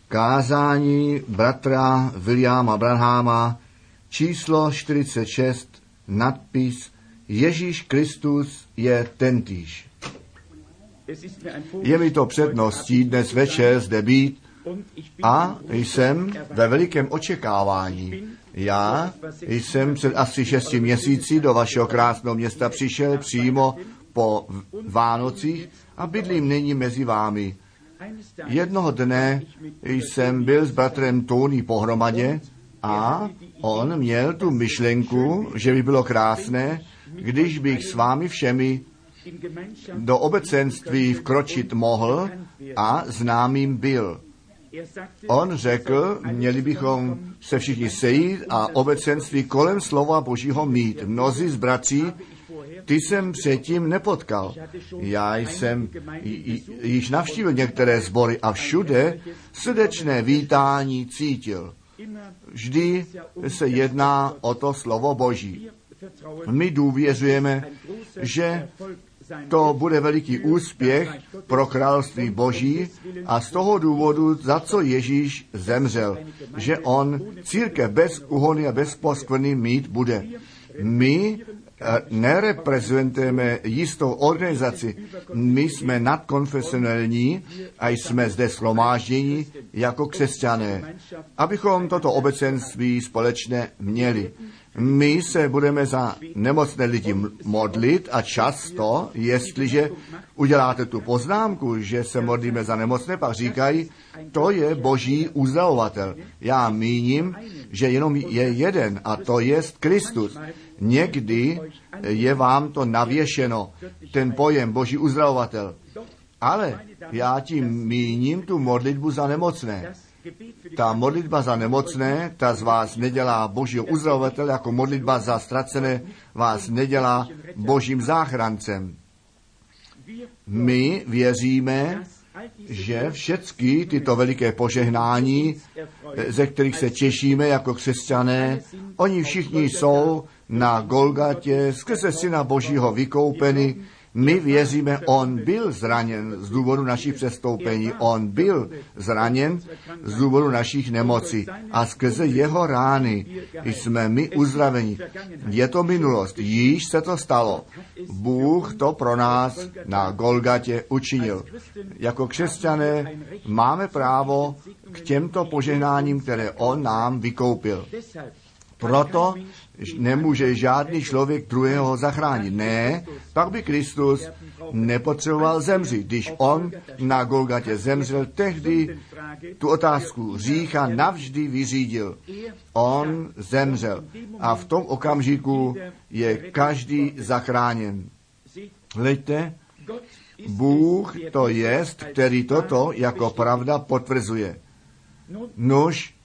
Kázání bratra Williama Branhama, číslo 46, nadpis Ježíš Kristus je tentýž. Je mi to předností dnes večer zde být a jsem ve velikém očekávání. Já jsem před asi 6 měsíci do vašeho krásného města přišel přímo po Vánocích a bydlím nyní mezi vámi. Jednoho dne jsem byl s bratrem Tony pohromadě a on měl tu myšlenku, že by bylo krásné, když bych s vámi všemi do obecenství vkročit mohl a známým byl. On řekl, měli bychom se všichni sejít a obecenství kolem slova Božího mít. Mnozí z bratří, ty jsem předtím nepotkal. Já jsem již navštívil některé sbory a všude srdečné vítání cítil. Vždy se jedná o to slovo Boží. My důvěřujeme, že to bude veliký úspěch pro království Boží a z toho důvodu, za co Ježíš zemřel, že on církev bez úhony a bez poskvrny mít bude. My nereprezentujeme jistou organizaci, my jsme nadkonfesionální a jsme zde shromážděni jako křesťané, abychom toto obecenství společně měli. My se budeme za nemocné lidi modlit a často, jestliže uděláte tu poznámku, že se modlíme za nemocné, pak říkají, to je Boží uzdravovatel. Já míním, že jenom je jeden a to je Kristus. Někdy je vám to navěšeno, ten pojem Boží uzdravovatel. Ale já tím míním tu modlitbu za nemocné. Ta modlitba za nemocné, ta z vás nedělá Božího uzdravovatele, jako modlitba za ztracené vás nedělá Božím záchrancem. My věříme, že všechny tyto veliké požehnání, ze kterých se těšíme jako křesťané, oni všichni jsou na Golgatě skrze Syna Božího vykoupeni. My věříme, on byl zraněn z důvodu našich přestoupení, on byl zraněn z důvodu našich nemocí a skrze jeho rány jsme my uzdraveni. Je to minulost, již se to stalo. Bůh to pro nás na Golgatě učinil. Jako křesťané máme právo k těmto požehnáním, které on nám vykoupil. Proto nemůže žádný člověk druhého zachránit. Ne, pak by Kristus nepotřeboval zemřít. Když on na Golgatě zemřel, tehdy tu otázku hřícha navždy vyřídil. On zemřel a v tom okamžiku je každý zachráněn. Hleďte, Bůh to jest, který toto jako pravda potvrzuje. Nuž,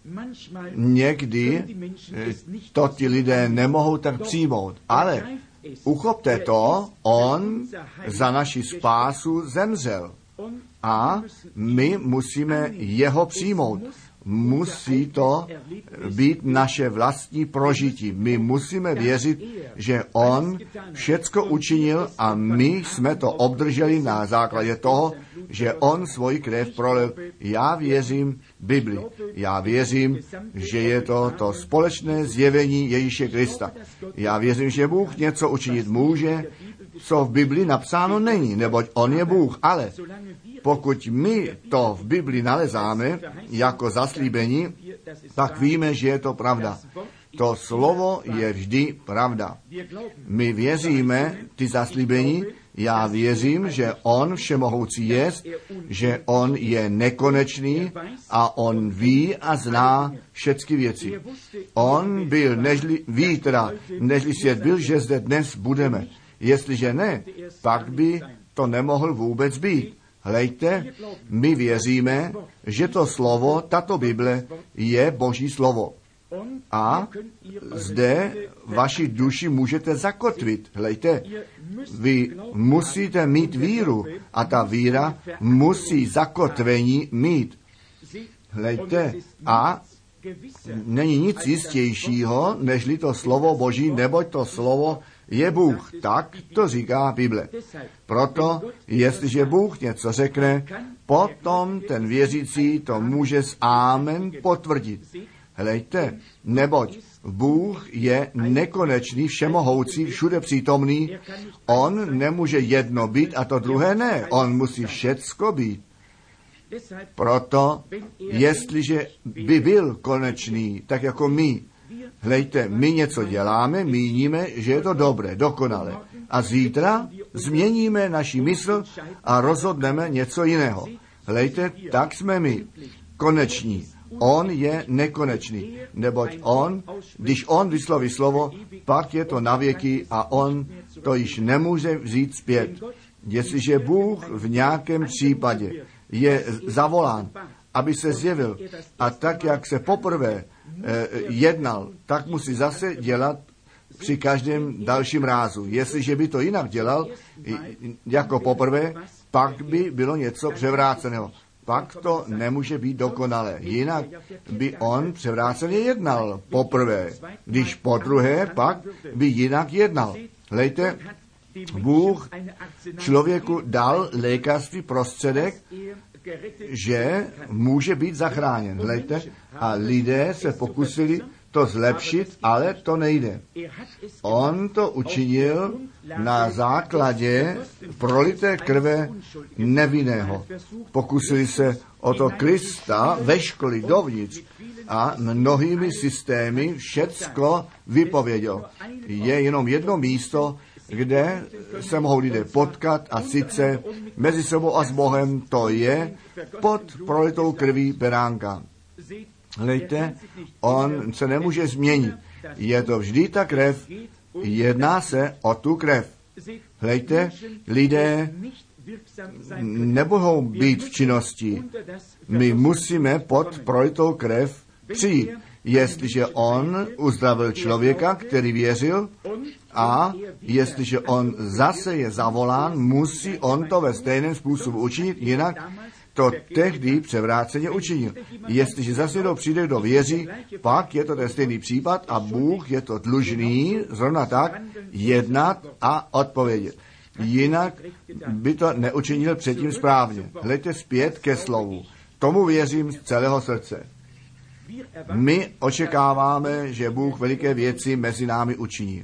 někdy to ti lidé nemohou tak přijmout, ale uchopte to, on za naši spásu zemřel a my musíme jeho přijmout. Musí to být naše vlastní prožití. My musíme věřit, že on všecko učinil a my jsme to obdrželi na základě toho, že on svoji krev prolil. Já věřím Bibli. Já věřím, že je to společné zjevení Ježíše Krista. Já věřím, že Bůh něco učinit může, co v Bibli napsáno není, neboť on je Bůh. Ale pokud my to v Bibli nalezáme jako zaslíbení, tak víme, že je to pravda. To slovo je vždy pravda. My věříme ty zaslíbení, já věřím, že on všemohoucí jest, že on je nekonečný a on ví a zná všechny věci. On byl, nežli svět byl, že zde dnes budeme. Jestliže ne, pak by to nemohl vůbec být. Hlejte, my věříme, že to slovo, tato Bible, je Boží slovo. A zde vaši duši můžete zakotvit. Hlejte, vy musíte mít víru a ta víra musí zakotvení mít. Hlejte, a není nic jistějšího, nežli to slovo Boží, neboť to slovo Je Bůh tak, to říká Bible. Proto, jestliže Bůh něco řekne, potom ten věřící to může s amen potvrdit. Hlejte, neboť Bůh je nekonečný, všemohoucí, všude přítomný. On nemůže jedno být a to druhé ne. On musí všecko být. Proto, jestliže by byl konečný, tak jako my, hlejte, my něco děláme, míníme, že je to dobré, dokonale. A zítra změníme naši mysl a rozhodneme něco jiného. Hlejte, tak jsme my, koneční. On je nekonečný, neboť když on vysloví slovo, pak je to na věky a on to již nemůže vzít zpět. Jestliže Bůh v nějakém případě je zavolán, aby se zjevil a tak, jak se poprvé jednal, tak musí zase dělat při každém dalším rázu. Jestliže by to jinak dělal, jako poprvé, pak by bylo něco převráceného. Pak to nemůže být dokonalé. Jinak by on převráceně jednal poprvé. Když podruhé, pak by jinak jednal. Hlejte, Bůh člověku dal lékařství prostředek, že může být zachráněn. Hlejte, a lidé se pokusili to zlepšit, ale to nejde. On to učinil na základě prolité krve nevinného. Pokusili se o to Krista veškolit dovnitř a mnohými systémy všecko vypověděl. Je jenom jedno místo, kde se mohou lidé potkat a sice mezi sebou a s Bohem, to je pod prolitou krví beránka. Hlejte, on se nemůže změnit. Je to vždy ta krev, jedná se o tu krev. Hlejte, lidé nemohou být v činnosti. My musíme pod prolitou krev přijít. Jestliže on uzdravil člověka, který věřil, a jestliže on zase je zavolán, musí on to ve stejném způsobu učinit, jinak to tehdy převráceně učinil. Jestliže zase někdo přijde, kdo věří, pak je to ten stejný případ a Bůh je to dlužný zrovna tak jednat a odpovědět. Jinak by to neučinil předtím správně. Hleďte zpět ke slovu. Tomu věřím z celého srdce. My očekáváme, že Bůh veliké věci mezi námi učiní.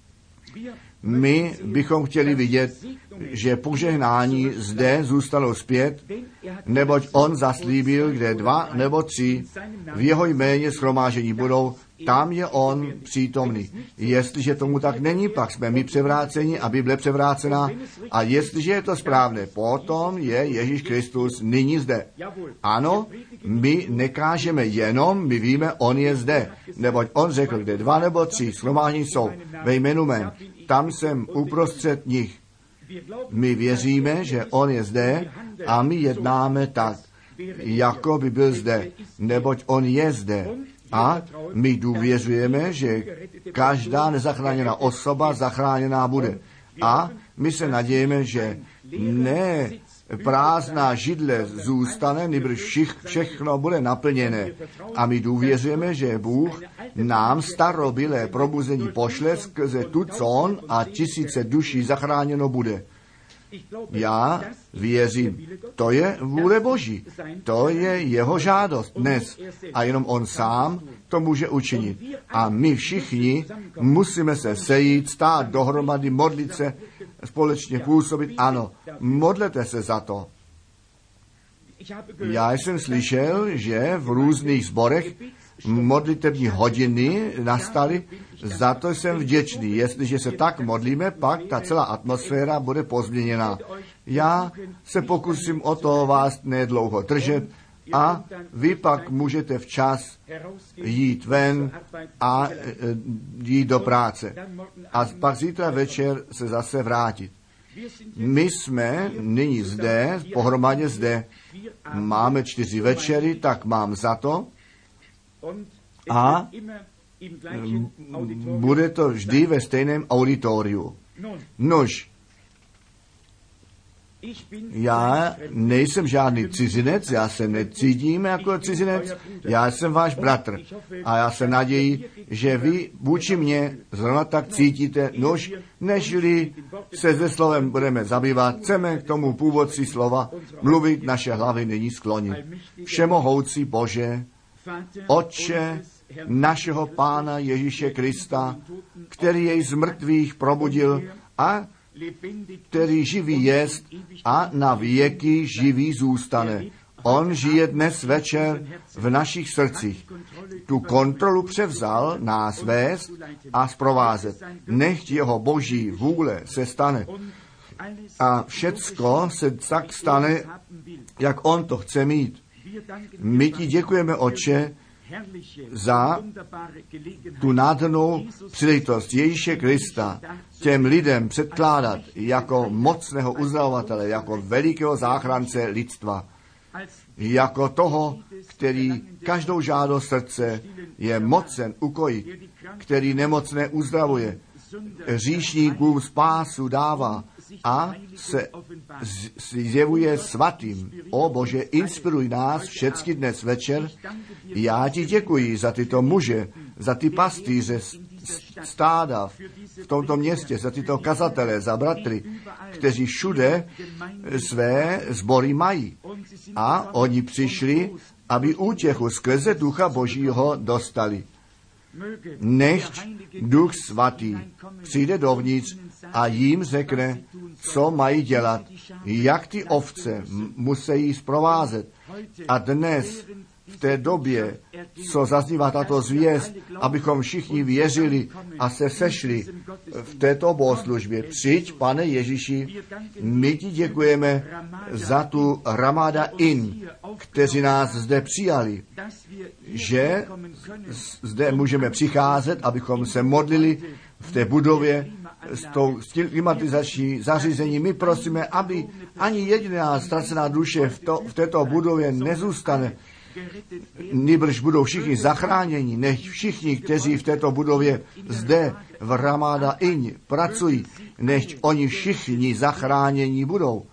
My bychom chtěli vidět, že požehnání zde zůstalo zpět, neboť on zaslíbil, kde 2 nebo 3 v jeho jméně shromážení budou, tam je on přítomný. Jestliže tomu tak není, pak jsme my převráceni a Bible převrácená. A jestliže je to správné, potom je Ježíš Kristus nyní zde. Ano, my nekážeme jenom, my víme, on je zde. Neboť on řekl, kde 2 nebo 3 shromážení jsou ve jménu mém, tam jsem uprostřed nich. My věříme, že on je zde a my jednáme tak, jako by byl zde, neboť on je zde. A my důvěřujeme, že každá nezachráněná osoba zachráněná bude. A my se nadějeme, že ne prázdná židle zůstane, nýbrž všechno bude naplněné. A my důvěřujeme, že Bůh nám starobylé probuzení pošle skrze tu, co on a 1000 duší zachráněno bude. Já věřím, to je vůle Boží, to je jeho žádost dnes a jenom on sám to může učinit. A my všichni musíme se sejít, stát dohromady, modlit se, společně působit. Ano, modlete se za to. Já jsem slyšel, že v různých sborech modlitební hodiny nastaly, za to jsem vděčný. Jestliže se tak modlíme, pak ta celá atmosféra bude pozměněná. Já se pokusím o to vás nedlouho držet a vy pak můžete včas jít ven a jít do práce. A pak zítra večer se zase vrátit. My jsme nyní zde, pohromadě zde, máme 4 večery, tak mám za to, a bude to vždy ve stejném auditoriu. Nož, Já nejsem žádný cizinec, já se necítím jako cizinec, já jsem váš bratr. A já se naději, že vy vůči mně zrovna tak cítíte, nežli se se slovem budeme zabývat, chceme k tomu původci slova mluvit, naše hlavy nyní sklonit. Všemohoucí Bože, Otče našeho Pána Ježíše Krista, který jej z mrtvých probudil a který živý jest a na věky živý zůstane. On žije dnes večer v našich srdcích. Tu kontrolu převzal nás vést a zprovázet. Nechť jeho boží vůle se stane. A všecko se tak stane, jak on to chce mít. My ti děkujeme, Otče, za tu nádhernou příležitost Ježíše Krista těm lidem předkládat jako mocného uzdravovatele, jako velikého záchrance lidstva, jako toho, který každou žádost srdce je mocen ukojit, který nemocné uzdravuje, hříšníkům spásu dává a se zjevuje svatým. O Bože, inspiruj nás všechny dnes večer. Já ti děkuji za tyto muže, za ty pastýře stáda v tomto městě, za tyto kazatele, za bratry, kteří všude své sbory mají. A oni přišli, aby útěchu skrze Ducha Božího dostali. Nechť Duch Svatý přijde dovnitř a jim řekne, co mají dělat, jak ty ovce musí zprovázet. A dnes, v té době, co zaznívá tato zvěst, abychom všichni věřili a se sešli v této bohoslužbě. Přijď, Pane Ježíši, my ti děkujeme za tu Ramada Inn, kteří nás zde přijali, že zde můžeme přicházet, abychom se modlili v té budově s tou klimatizační zařízení. My prosíme, aby ani jediná ztracená duše v této budově nezůstane. Nýbrž budou všichni zachráněni, nech všichni, kteří v této budově zde v Ramada Inn pracují, nech oni všichni zachráněni budou.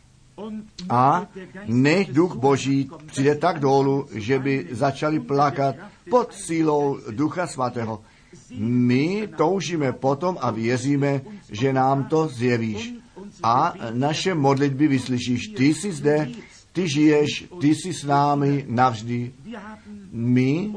A nech Duch Boží přijde tak dolů, že by začali plakat pod sílou Ducha Svatého. My toužíme potom a věříme, že nám to zjevíš. A naše modlitby vyslyšíš. Ty jsi zde, ty žiješ, ty jsi s námi navždy. My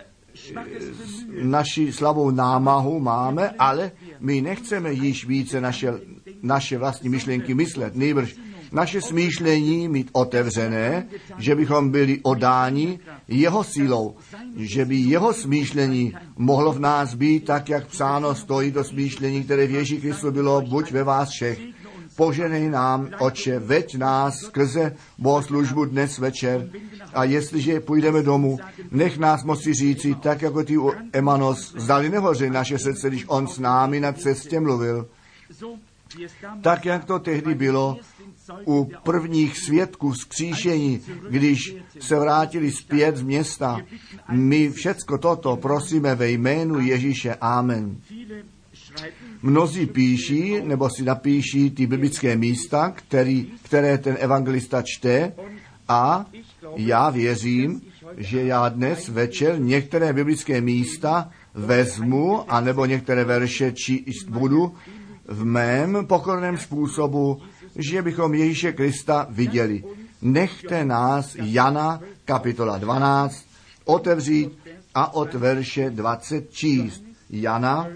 naši slabou námahu máme, ale my nechceme již více naše vlastní myšlenky myslet. Nejbrž naše smýšlení mít otevřené, že bychom byli odáni jeho sílou, že by jeho smýšlení mohlo v nás být tak, jak psáno stojí to smýšlení, které v Ježíši Kristu bylo, buď ve vás všech. Poženej nám, Otče, veď nás skrze bohoslužbu dnes večer a jestliže půjdeme domů, nech nás moci říci, tak jako ty u Emanos, zdali nehoří naše srdce, když on s námi na cestě mluvil. Tak, jak to tehdy bylo u prvních svědků vzkříšení, když se vrátili zpět z města. My všecko toto prosíme ve jménu Ježíše. Amen. Mnozí píší, nebo si napíší ty biblické místa, které ten evangelista čte, a já věřím, že já dnes večer některé biblické místa vezmu, anebo některé verše číst budu v mém pokorném způsobu, že bychom Ježíše Krista viděli. Nechte nás Jana, kapitola 12, otevřít a od verše 20 číst. Jana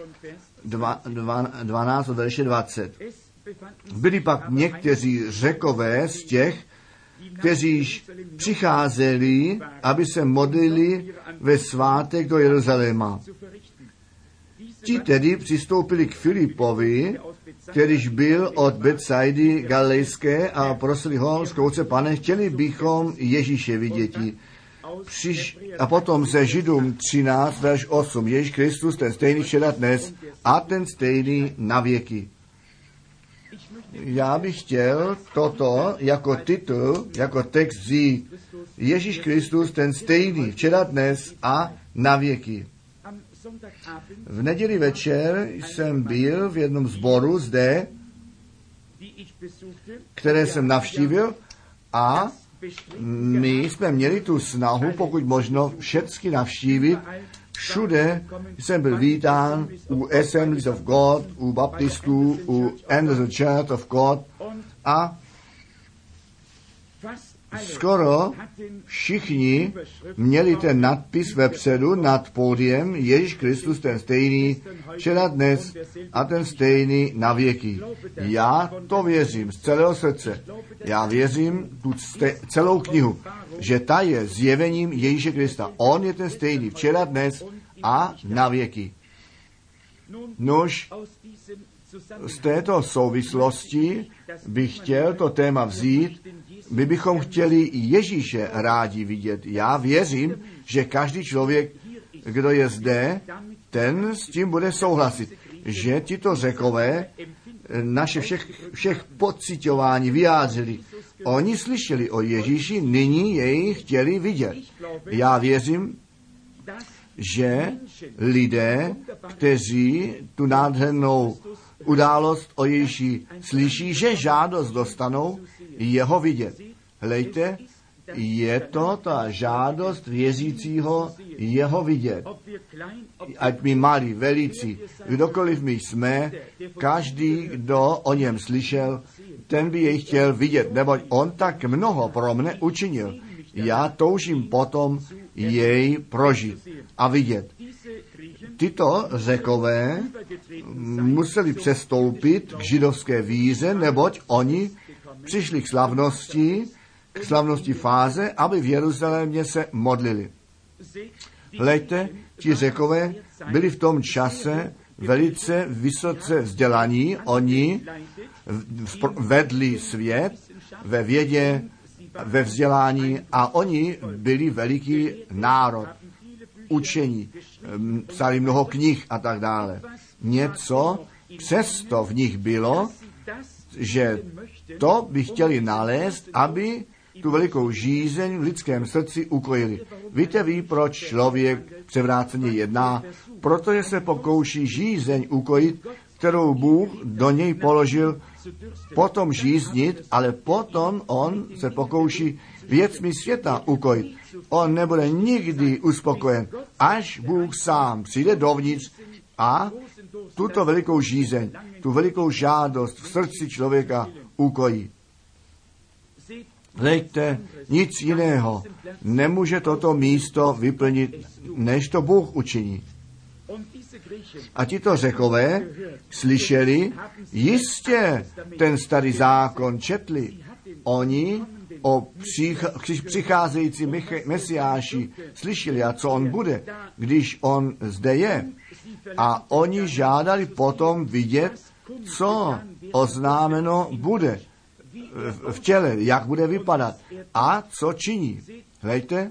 12 od verše 20. Byli pak někteří Řekové z těch, kteří přicházeli, aby se modlili ve svátek do Jeruzaléma. Ti tedy přistoupili k Filipovi, kterýž byl od Betsaidy Galilejské, a prosili ho, zkouce, Pane, chtěli bychom Ježíše viděti. A potom se Židům 13, verš 8. Ježíš Kristus, ten stejný včera dnes a ten stejný na věky. Já bych chtěl toto jako titul, jako text vzít. Ježíš Kristus, ten stejný včera dnes a na věky. V neděli večer jsem byl v jednom sboru zde které jsem navštívil, a my jsme měli tu snahu, pokud možno, všechny navštívit. Všude jsem byl vítán u Assemblies of God, u baptistů, u Anderson Church of God, a skoro všichni měli ten nadpis vepředu nad pódiem: Ježíš Kristus ten stejný včera, dnes a ten stejný na věky. Já to věřím z celého srdce. Já věřím tu celou knihu, že ta je zjevením Ježíše Krista. On je ten stejný včera, dnes a na věky. Nož, z této souvislosti bych chtěl to téma vzít. My bychom chtěli Ježíše rádi vidět. Já věřím, že každý člověk, kdo je zde, ten s tím bude souhlasit, že tito Řekové naše všech pociťování vyjádřili. Oni slyšeli o Ježíši, nyní jej chtěli vidět. Já věřím, že lidé, kteří tu nádhernou událost o Ježíši slyší, že žádost dostanou jeho vidět. Hlejte, je to ta žádost věřícího jeho vidět. Ať my malí, velicí, kdokoliv my jsme, každý, kdo o něm slyšel, ten by jej chtěl vidět, neboť on tak mnoho pro mne učinil. Já toužím potom jej prožít a vidět. Tyto Řekové museli přestoupit k židovské víře, neboť oni přišli k slavnosti fáze, aby v Jeruzalémě se modlili. Hleďte, ti Řekové byli v tom čase velice vysoce vzdělaní, oni vedli svět ve vědě, ve vzdělání, a oni byli veliký národ, učení, psali mnoho knih a tak dále. Něco přesto v nich bylo, že to by chtěli nalézt, aby tu velikou žízeň v lidském srdci ukojili. Víte vy, proč člověk převráceně jedná? Protože se pokouší žízeň ukojit, kterou Bůh do něj položil, potom žíznit, ale potom on se pokouší věcmi světa ukojit. On nebude nikdy uspokojen, až Bůh sám přijde dovnitř a tuto velikou žízeň, tu velikou žádost v srdci člověka ukojí. Hleďte, nic jiného nemůže toto místo vyplnit, než to Bůh učiní. A tito Řekové slyšeli, jistě ten starý zákon četli. Oni o přicházející Mesiáši slyšeli, a co on bude, když on zde je. A oni žádali potom vidět, co oznámeno bude v těle, jak bude vypadat a co činí. Hleďte,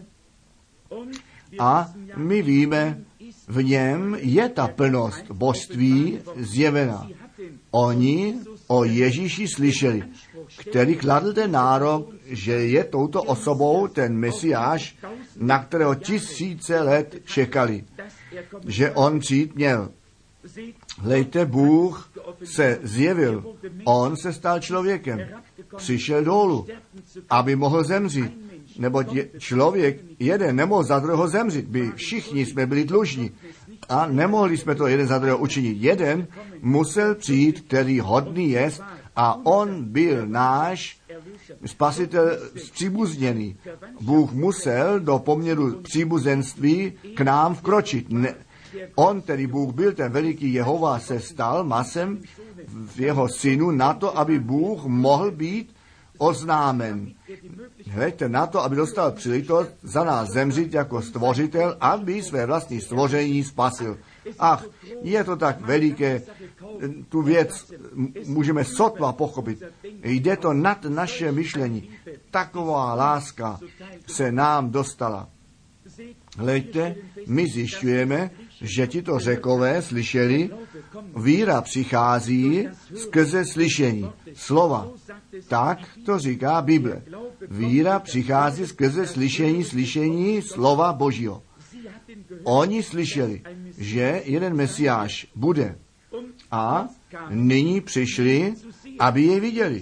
a my víme, v něm je ta plnost božství zjevena. Oni o Ježíši slyšeli, který kladl ten nárok, že je touto osobou ten Mesiáš, na kterého 1000 let čekali, že on přijít měl. Hleďte, Bůh se zjevil, on se stal člověkem, přišel dolů, aby mohl zemřít, neboť člověk jeden nemohl za druhého zemřít, by všichni jsme byli dlužní a nemohli jsme to jeden za druhého učinit. Jeden musel přijít, který hodný jest, a on byl náš spasitel zpříbuzněný. Bůh musel do poměru příbuzenství k nám vkročit. On, tedy Bůh byl, ten veliký Jehova, se stal masem v jeho synu na to, aby Bůh mohl být oznámen. Hleďte, na to, aby dostal příležitost za nás zemřít jako stvořitel, aby své vlastní stvoření spasil. Ach, je to tak veliké, tu věc můžeme sotva pochopit. Jde to nad naše myšlení. Taková láska se nám dostala. Hleďte, my zjišťujeme, že tito Řekové slyšeli, víra přichází skrze slyšení slova. Tak to říká Bible. Víra přichází skrze slyšení slova Božího. Oni slyšeli, že jeden Mesiáš bude. A nyní přišli aby jej viděli,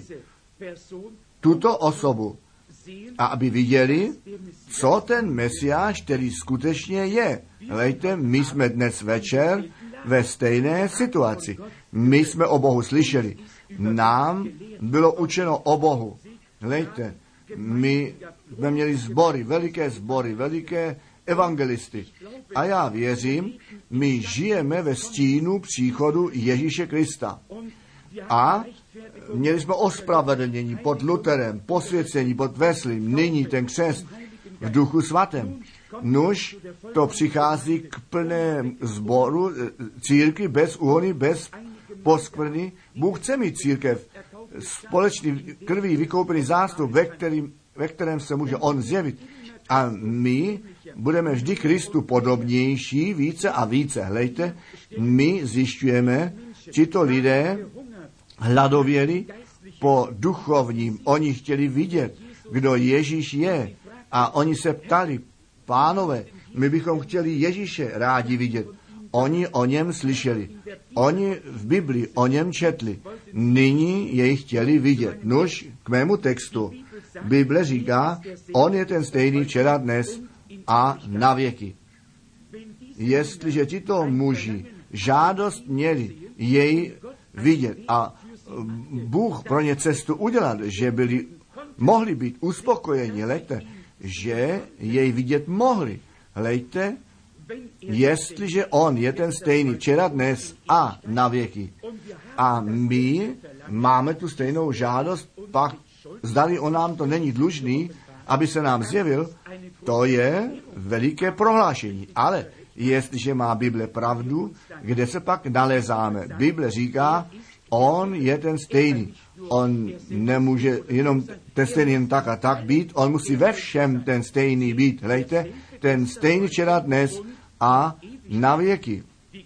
tuto osobu, a aby viděli, co ten Mesiáš, který skutečně je. Hleďte, my jsme dnes večer ve stejné situaci. My jsme o Bohu slyšeli. Nám bylo učeno o Bohu. Hleďte, my jsme měli sbory, veliké evangelisty. A já věřím, my žijeme ve stínu příchodu Ježíše Krista. A měli jsme ospravedlnění pod Lutherem, posvěcení pod Weslem, nyní ten křest v Duchu Svatém. Nuž to přichází k plnému sboru církvi bez úhony, bez poskvrny. Bůh chce mít církev, společný krví vykoupený zástup, ve kterém se může on zjevit. A my budeme vždy Kristu podobnější více a více. Hlejte, my zjišťujeme, tito lidé hladověli po duchovním. Oni chtěli vidět, kdo Ježíš je. A oni se ptali, pánové, my bychom chtěli Ježíše rádi vidět. Oni o něm slyšeli. Oni v Biblii o něm četli. Nyní jej chtěli vidět. Nuž k mému textu. Bible říká, on je ten stejný včera, dnes a na věky. Jestliže tito muži žádost měli jej vidět a Bůh pro ně cestu udělal, že mohli být uspokojeni, hlejte, že jej vidět mohli. Hlejte, jestliže on je ten stejný včera, dnes a na věky. A my máme tu stejnou žádost, pak zdali on nám to není dlužný, aby se nám zjevil, to je veliké prohlášení. Ale jestliže má Bible pravdu, kde se pak nalézáme? Bible říká, on je ten stejný. On nemůže jenom ten stejný jen tak a tak být, on musí ve všem ten stejný být. Hlejte, ten stejný včera, dnes a na věky.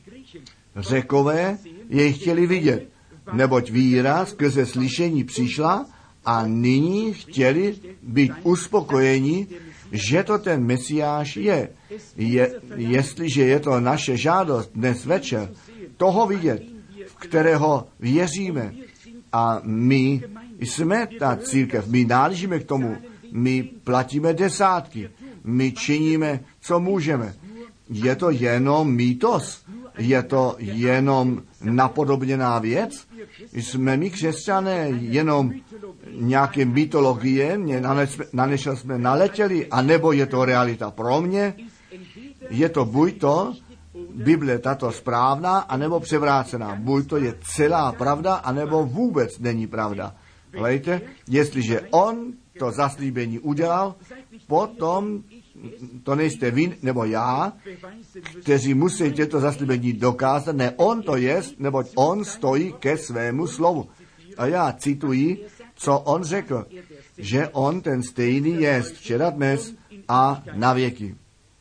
Řekové jej chtěli vidět, neboť víra skrze slyšení přišla a nyní chtěli být uspokojeni, že to ten Mesiáš je. Jestliže je to naše žádost dnes večer, toho vidět, v kterého věříme, a my jsme ta církev, my náležíme k tomu, my platíme desátky, my činíme, co můžeme. Je to jenom mýtos? Je to jenom napodobněná věc? Jsme my křesťané jenom nějaké mytologie, na než jsme naletěli, anebo je to realita pro mě? Je to buď to, Bible tato správná, anebo převrácená. Buď to je celá pravda, anebo vůbec není pravda. Hlejte, jestliže on to zaslíbení udělal, potom to nejste vy nebo já, kteří musí těto zaslíbení dokázat. Ne, on to je, neboť on stojí ke svému slovu. A já cituji, co on řekl, že on ten stejný je včera, dnes a na věky.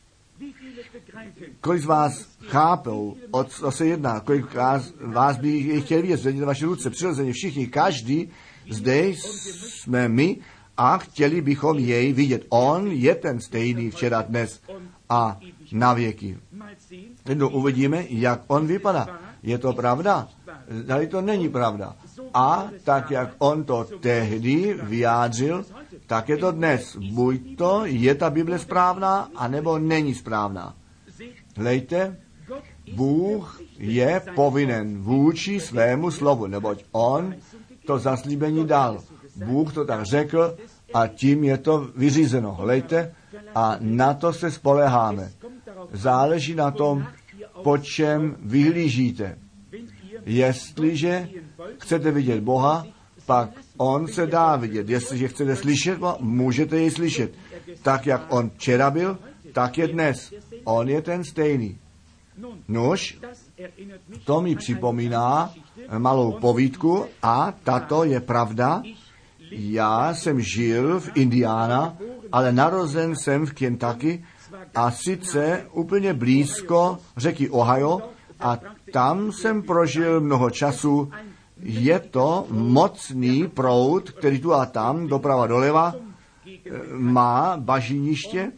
Kolik z vás chápou, o co se jedná, kolik vás by chtěli vidět, zvedněte vaše ruce, přirozeně všichni, každý, zde jsme my a chtěli bychom jej vidět. On je ten stejný včera, dnes a na věky. Teď uvidíme, jak on vypadá. Je to pravda? Tady to není pravda. A tak, jak on to tehdy vyjádřil, tak je to dnes. Buď to je ta Bible správná, anebo není správná. Hlejte, Bůh je povinen vůči svému slovu, neboť on to zaslíbení dal. Bůh to tak řekl a tím je to vyřízeno. Hlejte, a na to se spoléháme. Záleží na tom, po čem vyhlížíte. Jestliže chcete vidět Boha, pak on se dá vidět. Jestliže chcete slyšet, můžete jej slyšet. Tak, jak on včera byl, tak je dnes. On je ten stejný. Nuž, to mi připomíná malou povídku a tato je pravda. Já jsem žil v Indiana, ale narozen jsem v Kentucky a sice úplně blízko řeky Ohio a tam jsem prožil mnoho času. Je to mocný proud, který tu a tam, doprava doleva, má bažiniště,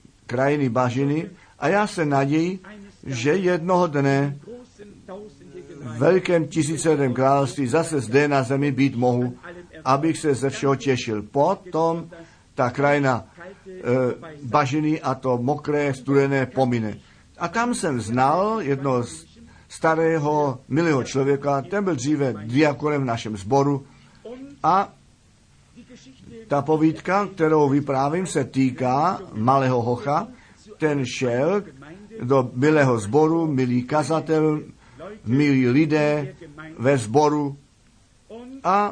krajiny bažiny a já se naději, že jednoho dne velikém tisíciletém království zase zde na zemi být mohu, abych se ze všeho těšil. Potom ta krajina bažiny a to mokré, studené pomine. A tam jsem znal jednoho starého, milého člověka, ten byl dříve diakonem v našem sboru a ta povídka, kterou vyprávím, se týká malého hocha. Ten šel do milého sboru, milý kazatel, milí lidé ve sboru a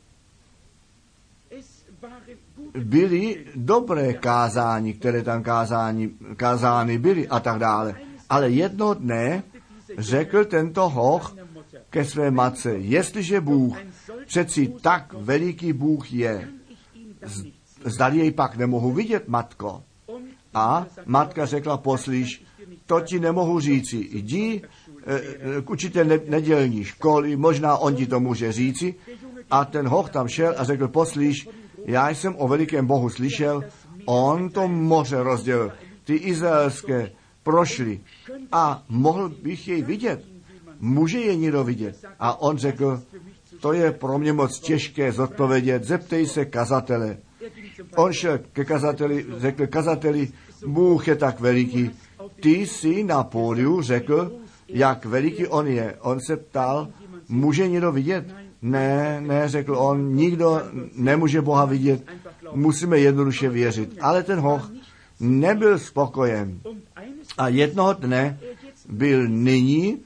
byly dobré kázání, které tam kázány byly a tak dále. Ale jednoho dne řekl tento hoch ke své matce, jestliže Bůh, přeci tak veliký Bůh je, zdali jej pak nemohu vidět, matko. A matka řekla, poslíš, to ti nemohu říci, jdi k učitel nedělní školy, možná on ti to může říci. A ten hoch tam šel a řekl, poslíš, já jsem o velikém Bohu slyšel, on to moře rozdělil, ty izraelské prošly a mohl bych jej vidět. Může je někdo vidět? A on řekl, to je pro mě moc těžké zodpovědět, zeptej se kazatele. On šel ke kazateli, řekl kazateli, Bůh je tak veliký. Ty jsi na pódiu řekl, jak veliký on je. On se ptal, může někdo vidět? Ne, řekl on, nikdo nemůže Boha vidět, musíme jednoduše věřit. Ale ten hoch nebyl spokojen. A jednoho dne byl nyní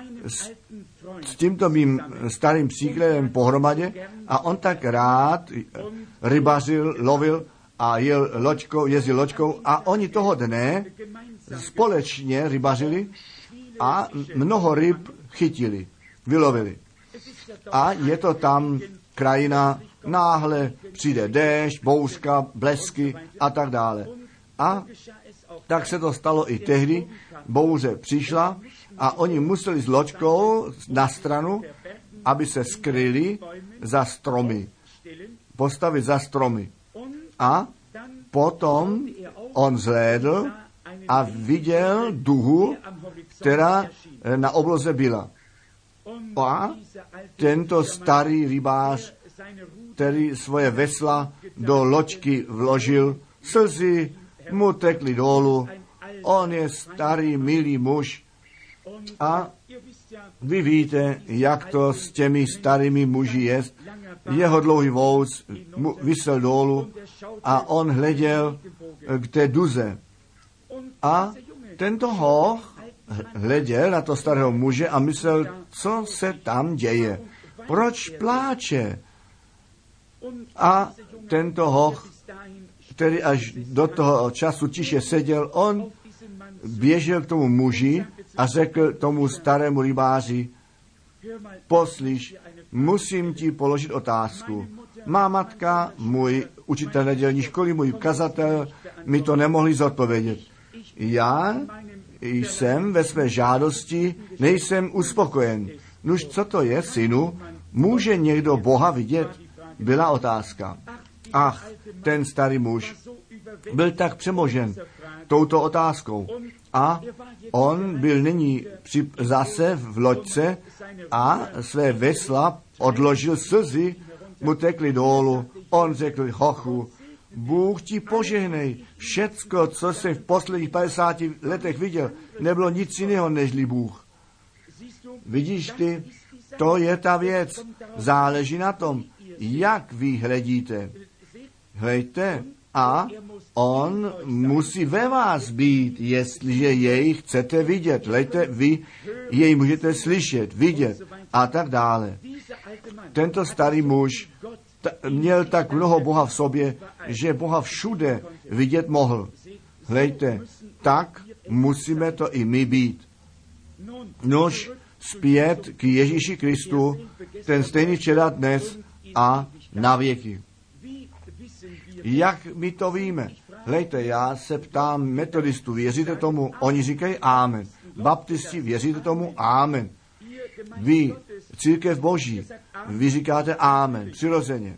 s tímto mým starým příkladem pohromadě a on tak rád rybařil, lovil a jezdil loďkou a oni toho dne společně rybařili a mnoho ryb chytili, vylovili. A je to tam krajina, náhle přijde déšť, bouřka, blesky a tak dále. A tak se to stalo i tehdy, bouře přišla a oni museli s loďkou na stranu, aby se skryli za stromy, postavit za stromy. A potom on zhlédl a viděl duhu, která na obloze byla. A tento starý rybář, který svoje vesla do loďky vložil, slzy mu tekly dolů, on je starý, milý muž a vy víte, jak to s těmi starými muži je. Jeho dlouhý vůz visel dolů a on hleděl k té duze. A tento hoch hleděl na to starého muže a myslel, co se tam děje, proč pláče. A tento hoch, který až do toho času tiše seděl, on běžel k tomu muži a řekl tomu starému rybáři, poslíš, musím ti položit otázku. Má matka, můj učitel nedělní školy, můj kazatel mi to nemohli zodpovědět. Já jsem ve své žádosti, nejsem uspokojen. Nuž, co to je, synu? Může někdo Boha vidět? Byla otázka. Ach, ten starý muž byl tak přemožen touto otázkou. A on byl nyní zase v loďce a své vesla odložil, slzy mu tekly dolů. On řekl, hochu, Bůh ti požehnej. Všecko, co jsem v posledních 50 letech viděl, nebylo nic jiného nežli Bůh. Vidíš ty, to je ta věc. Záleží na tom, jak vy hledíte. Hleďte, a on musí ve vás být, jestliže jej chcete vidět. Hleďte, vy jej můžete slyšet, vidět a tak dále. Tento starý muž měl tak mnoho Boha v sobě, že Boha všude vidět mohl. Hleďte, tak musíme to i my být. Nož zpět k Ježíši Kristu, ten stejný včera, dnes a na věky. Jak my to víme? Hleďte, já se ptám metodistů, věříte tomu? Oni říkají amen. Baptisti, věříte tomu? Amen. Vy, církev Boží, vy říkáte amen, přirozeně.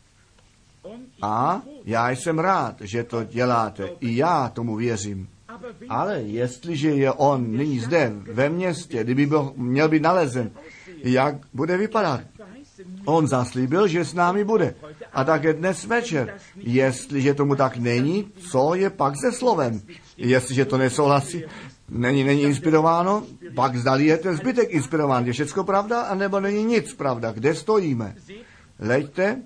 A já jsem rád, že to děláte. I já tomu věřím. Ale jestliže je on nyní zde, ve městě, kdyby měl být nalezen jak bude vypadat. On zaslíbil, že s námi bude. A také dnes večer. Jestliže tomu tak není, co je pak se slovem? Jestliže to nesouhlasí, není inspirováno, pak zdali je ten zbytek inspirován. Je všecko pravda, anebo není nic pravda? Kde stojíme? Leďte,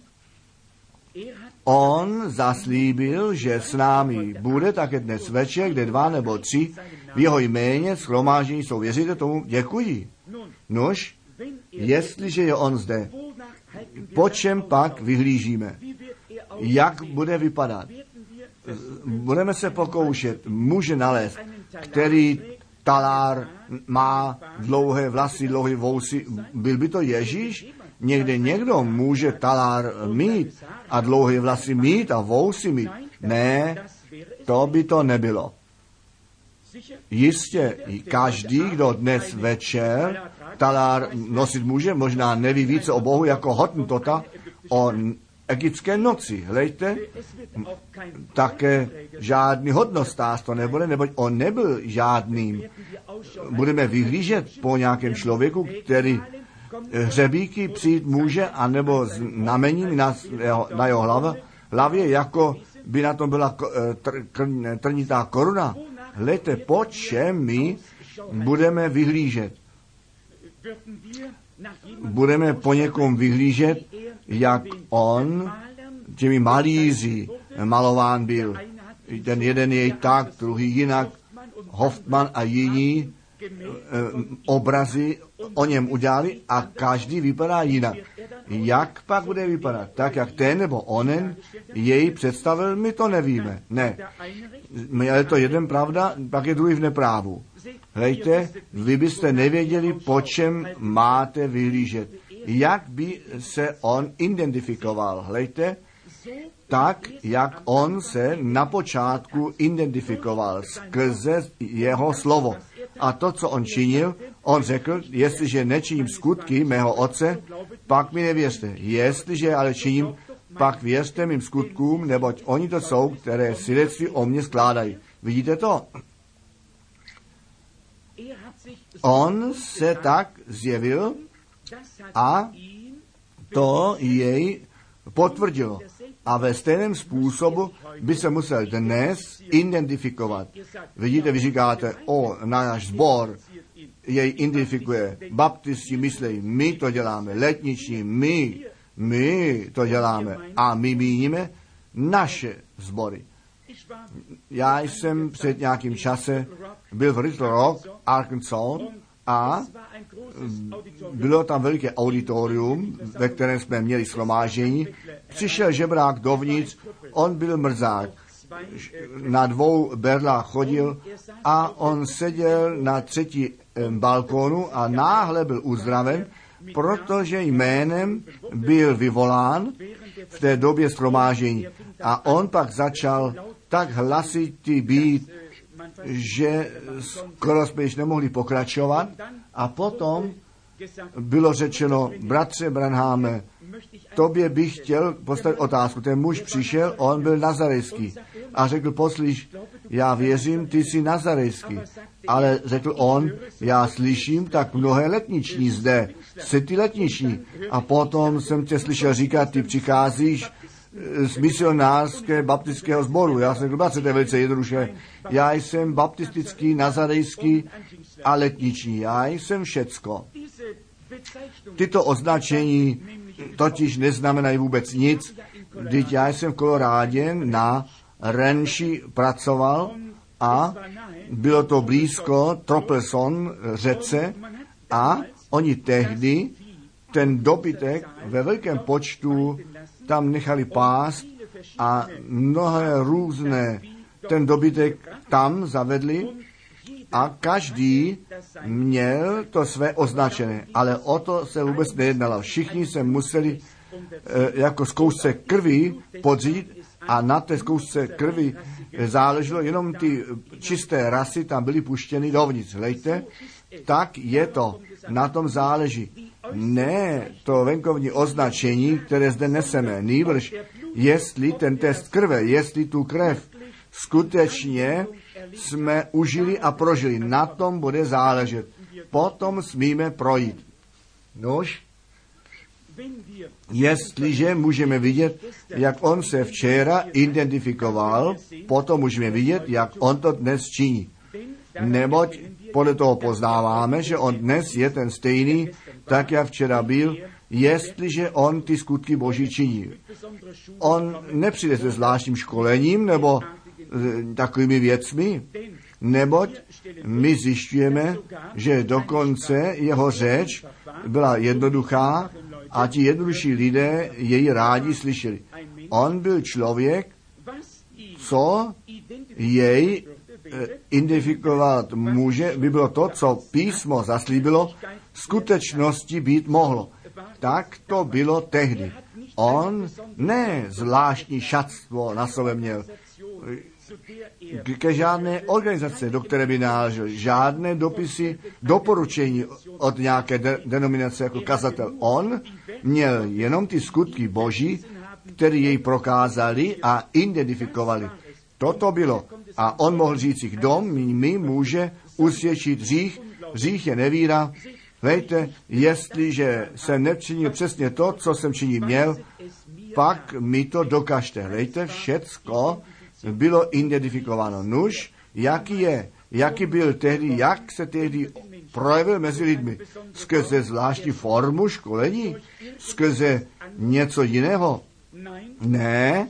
on zaslíbil, že s námi bude také dnes večer, kde 2 nebo 3 v jeho jméně shromáždění jsou. Věříte tomu? Děkuji. Nož, jestliže je on zde, po čem pak vyhlížíme? Jak bude vypadat? Budeme se pokoušet muže nalézt, který talár má dlouhé vlasy, dlouhé vousy. Byl by to Ježíš? Někdo může talár mít a dlouhé vlasy mít a vousy mít. Ne, to by to nebylo. Jistě, každý, kdo dnes večer talár nosit může, možná neví více o Bohu jako Hottentota o egyptské noci. Hlejte, také žádný hodnostář to nebude, neboť on nebyl žádným. Budeme vyhlížet po nějakém člověku, který hřebíky přijít může, anebo znamením na jeho hlavě, jako by na tom byla trnitá koruna. Hlejte, po čem my budeme vyhlížet? Budeme po někom vyhlížet, jak on těmi malíři malován byl. Ten jeden je tak, druhý jinak. Hoffman a jiní obrazy o něm udělali a každý vypadá jinak. Jak pak bude vypadat? Tak, jak ten nebo onen jej představil, my to nevíme. Ne. Je to jeden pravda, pak je druhý v neprávu. Hlejte, vy byste nevěděli, po čem máte vyhlížet. Jak by se on identifikoval? Hlejte, tak, jak on se na počátku identifikoval skrze jeho slovo. A to, co on činil, on řekl, jestliže nečiním skutky mého otce, pak mi nevěřte. Jestliže ale činím, pak věřte mým skutkům, neboť oni to jsou, které svědectví o mně skládají. Vidíte to? On se tak zjevil a to jej potvrdilo. A ve stejném způsobu by se musel dnes identifikovat. Vidíte, vy říkáte, náš sbor jej identifikuje. Baptisti myslejí, my to děláme, letniční, my to děláme. A my míníme naše sbory. Já jsem před nějakým čase byl v Little Rock, Arkansas, a bylo tam veliké auditorium, ve kterém jsme měli shromáždění. Přišel žebrák dovnitř, on byl mrzák. Na 2 berlách chodil a on seděl na 3. balkónu a náhle byl uzdraven, protože jménem byl vyvolán v té době shromáždění. A on pak začal tak hlasitý být, že skoro jsme již nemohli pokračovat. A potom bylo řečeno, bratře Branhame, tobě bych chtěl postavit otázku. Ten muž přišel, on byl nazarejský a řekl, poslíš, já věřím, ty jsi nazarejský. Ale řekl on, já slyším tak mnohé letniční zde, jsi ty letniční. A potom jsem tě slyšel říkat, ty přicházíš z misionářské baptistického sboru. Já jsem řekl, bratře, to je velice jednoduše. Já jsem baptistický, nazarejský a letniční. Já jsem všecko. Tyto označení totiž neznamenají vůbec nic. Vždyť já jsem v Kolorádě na ranchi pracoval a bylo to blízko Tropelson řece a oni tehdy ten dobytek ve velkém počtu tam nechali pást a mnohé různé ten dobytek tam zavedli a každý měl to své označené, ale o to se vůbec nejednalo. Všichni se museli jako zkoušce krvi podřídit a na té zkoušce krvi záleželo, jenom ty čisté rasy tam byly puštěny dovnitř. Hlejte, tak je to, na tom záleží. Ne to venkovní označení, které zde neseme, nýbrž, jestli ten test krve, jestli tu krev skutečně jsme užili a prožili. Na tom bude záležet. Potom smíme projít. Nož, jestliže můžeme vidět, jak on se včera identifikoval, potom můžeme vidět, jak on to dnes činí. Neboť podle toho poznáváme, že on dnes je ten stejný, tak jak včera byl, jestliže on ty skutky Boží činí. On nepřijde se zvláštním školením nebo takovými věcmi, neboť my zjišťujeme, že dokonce jeho řeč byla jednoduchá a ti jednodušší lidé jej rádi slyšeli. On byl člověk, co jej identifikovat může, by bylo to, co písmo zaslíbilo, skutečnosti být mohlo. Tak to bylo tehdy. On ne zvláštní šatstvo na sobě měl, ke žádné organizace, do které by náležel, žádné dopisy, doporučení od nějaké denominace jako kazatel. On měl jenom ty skutky Boží, které jej prokázali a identifikovali. Toto bylo. A on mohl říct, kdo mi může usvědčit hřích. Hřích je nevíra. Hejte, jestliže jsem nečinil přesně to, co jsem činit měl, pak mi to dokažte. Hejte, všecko bylo identifikováno. Nuž, jaký byl tehdy, jak se tehdy projevil mezi lidmi. Skrze zvláštní formu školení? Skrze něco jiného? Ne.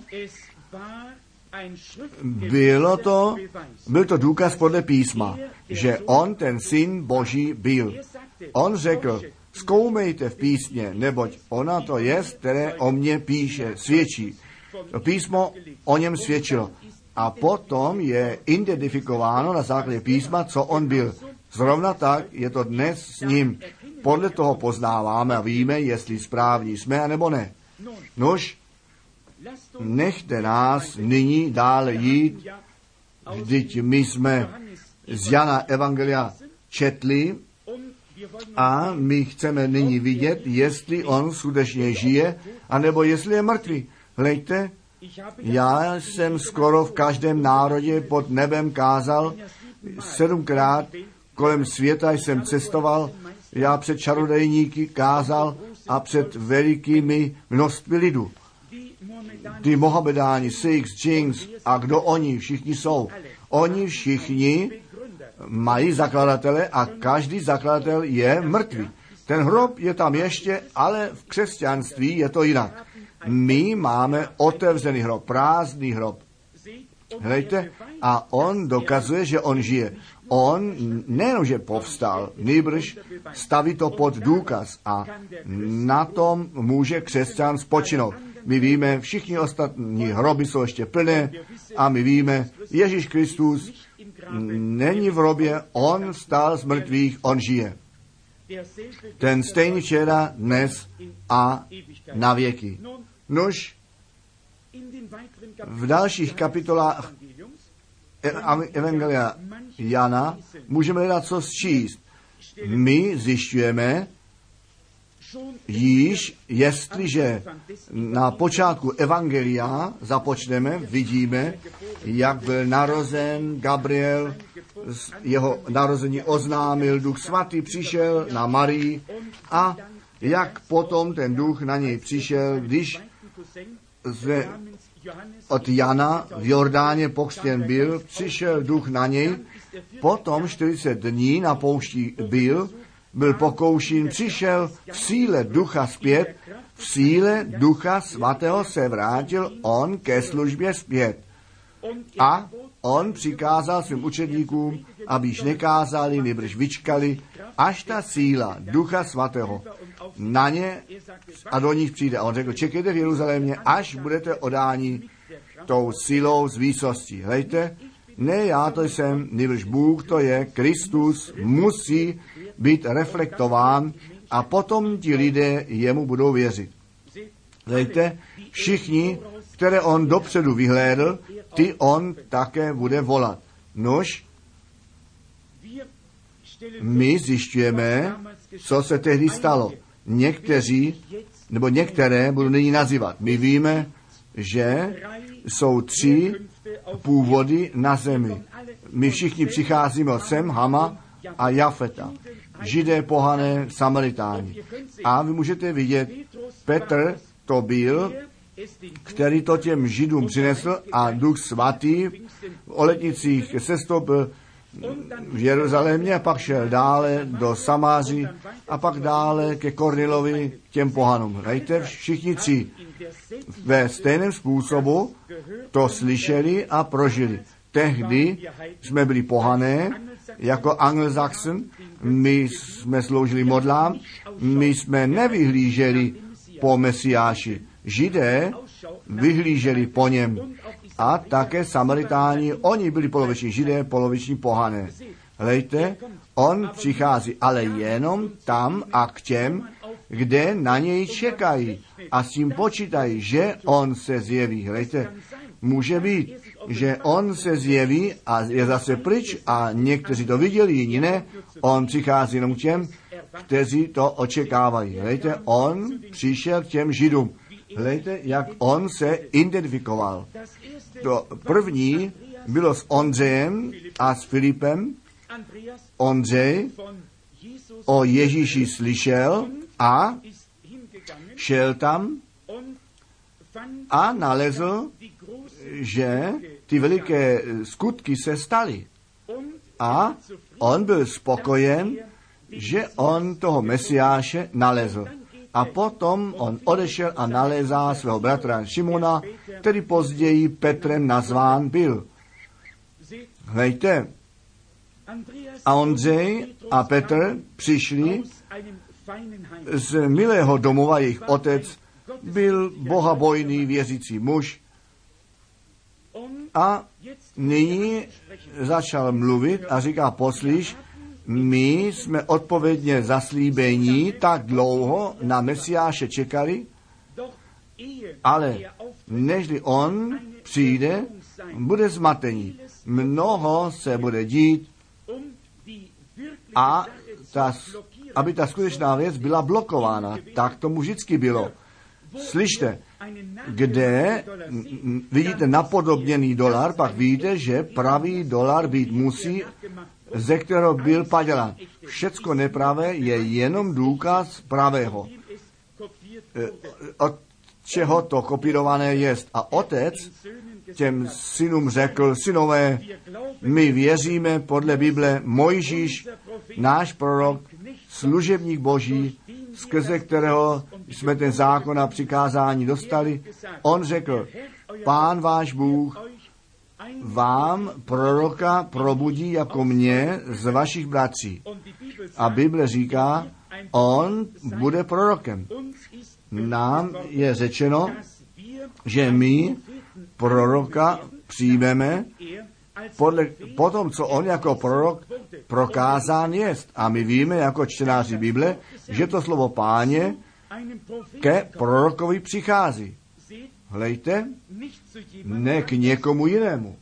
Byl to důkaz podle písma, že on ten syn Boží byl. On řekl, zkoumejte v písmě, neboť ona to je, které o mně píše, svědčí. Písmo o něm svědčilo. A potom je identifikováno na základě písma, co on byl. Zrovna tak je to dnes s ním. Podle toho poznáváme a víme, jestli správní jsme, anebo ne. Nož, nechte nás nyní dále jít, vždyť my jsme z Jana Evangelia četli a my chceme nyní vidět, jestli on skutečně žije, anebo jestli je mrtvý. Hlejte, já jsem skoro v každém národě pod nebem kázal, 7krát kolem světa jsem cestoval, já před čarodejníky kázal a před velikými množství lidu. Ty Mohamedáni, Sikhs, Jinks a kdo oni všichni jsou. Oni všichni mají zakladatele a každý zakladatel je mrtvý. Ten hrob je tam ještě, ale v křesťanství je to jinak. My máme otevřený hrob, prázdný hrob. Hlejte, a on dokazuje, že on žije. On nejenom, že povstal, nýbrž staví to pod důkaz a na tom může křesťan spočinout. My víme, všichni ostatní hroby jsou ještě plné a my víme, Ježíš Kristus není v hrobě, on vstal z mrtvých, on žije. Ten stejný včera, dnes a na věky. Nož, v dalších kapitolách Evangelia Jana můžeme hledat co sčíst. My zjišťujeme, již jestliže na počátku Evangelia započneme, vidíme, jak byl narozen Gabriel, jeho narození oznámil, Duch Svatý přišel na Marii a jak potom ten duch na něj přišel, když od Jana v Jordáně pokřtěn byl, přišel duch na něj, potom 40 dní na poušti byl pokoušen, přišel v síle ducha zpět, v síle ducha svatého se vrátil on ke službě zpět. A on přikázal svým učedníkům, aby již nekázali, nýbrž vyčkali, až ta síla ducha svatého na ně a do nich přijde. A on řekl, čekejte v Jeruzalémě, až budete odáni tou silou z výsosti. Hlejte, ne já to jsem, nýbrž Bůh to je, Kristus musí být reflektován a potom ti lidé jemu budou věřit. Hlejte, všichni, které on dopředu vyhlédl, ty on také bude volat. Nož, my zjišťujeme, co se tehdy stalo. Někteří, nebo některé budu nyní nazývat. My víme, že jsou 3 původy na zemi. My všichni přicházíme od Sem, Hama a Jafeta. Židé, pohané, Samaritáni. A vy můžete vidět, Petr to byl, který to těm Židům přinesl a Duch Svatý o letnicích sestoupil v Jeruzalémě a pak šel dále do Samáří a pak dále ke Kornilovi, těm pohanům. Hejte, všichni tři ve stejném způsobu to slyšeli a prožili. Tehdy jsme byli pohané, jako Angelsachsen, my jsme sloužili modlám, my jsme nevyhlíželi po Mesiáši. Židé vyhlíželi po něm a také Samaritáni, oni byli poloviční Židé, poloviční pohané. Hlejte, on přichází, ale jenom tam a k těm, kde na něj čekají a s tím počítají, že on se zjeví. Hlejte, může být, že on se zjeví a je zase pryč a někteří to viděli, jiní ne. On přichází jenom k těm, kteří to očekávají. Hlejte, on přišel k těm Židům. Hlejte, jak on se identifikoval. To první bylo s Ondřejem a s Filipem. Ondřej o Ježíši slyšel a šel tam a nalezl, že ty veliké skutky se staly. A on byl spokojen, že on toho Mesiáše nalezl. A potom on odešel a nalézá svého bratra Šimona, který později Petrem nazván byl. Hejte, a Ondřej a Petr přišli z milého domova, jejich otec byl bohabojný věřící muž a nyní začal mluvit a říká, poslyš, my jsme odpovědně zaslíbení tak dlouho na Mesiáše čekali, ale nežli on přijde, bude zmatení. Mnoho se bude dít a aby ta skutečná věc byla blokována. Tak tomu vždycky bylo. Slyšte, kde vidíte napodobněný dolar, pak víte, že pravý dolar být musí, ze kterého byl padělán. Všecko nepravé je jenom důkaz pravého. Od čeho to kopírované jest. A otec těm synům řekl, synové, my věříme podle Bible, Mojžíš, náš prorok, služebník Boží, skrze kterého jsme ten zákon a přikázání dostali. On řekl, Pán váš Bůh vám proroka probudí jako mě z vašich bratří. A Bible říká, on bude prorokem. Nám je řečeno, že my proroka přijmeme po tom, co on jako prorok prokázán jest. A my víme jako čtenáři Bible, že to slovo Páně ke prorokovi přichází. Hlejte, ne k někomu jinému.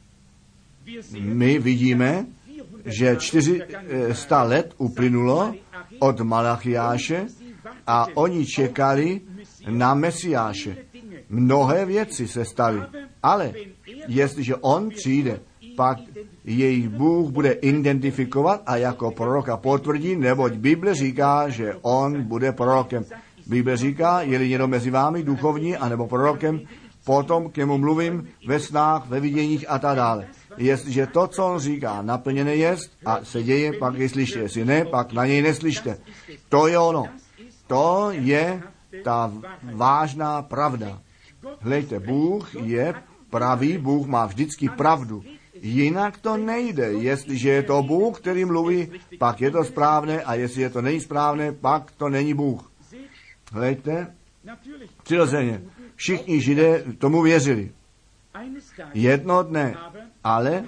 My vidíme, že 400 let uplynulo od Malachiáše a oni čekali na Mesiáše. Mnohé věci se staly, ale jestliže on přijde, pak jejich Bůh bude identifikovat a jako proroka potvrdí, neboť Bible říká, že on bude prorokem. Bible říká, je-li někdo mezi vámi duchovní anebo prorokem, potom k němu mluvím ve snách, ve viděních a tak dále. Jestliže to, co on říká, naplněné jest a se děje, pak jej slyšte. Jestli ne, pak na něj neslyšte. To je ono. To je ta vážná pravda. Hlejte, Bůh je pravý, Bůh má vždycky pravdu. Jinak to nejde. Jestliže je to Bůh, který mluví, pak je to správné a jestli je to není správné, pak to není Bůh. Hlejte, přirozeně. Všichni Židé tomu věřili. Jednoho dne, ale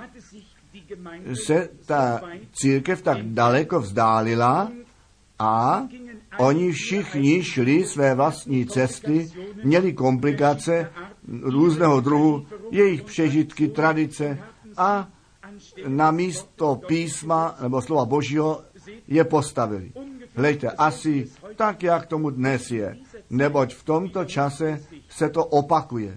se ta církev tak daleko vzdálila a oni všichni šli své vlastní cesty, měli komplikace různého druhu, jejich přežitky, tradice a na místo písma nebo slova Božího je postavili. Hlejte, asi tak, jak tomu dnes je, neboť v tomto čase se to opakuje.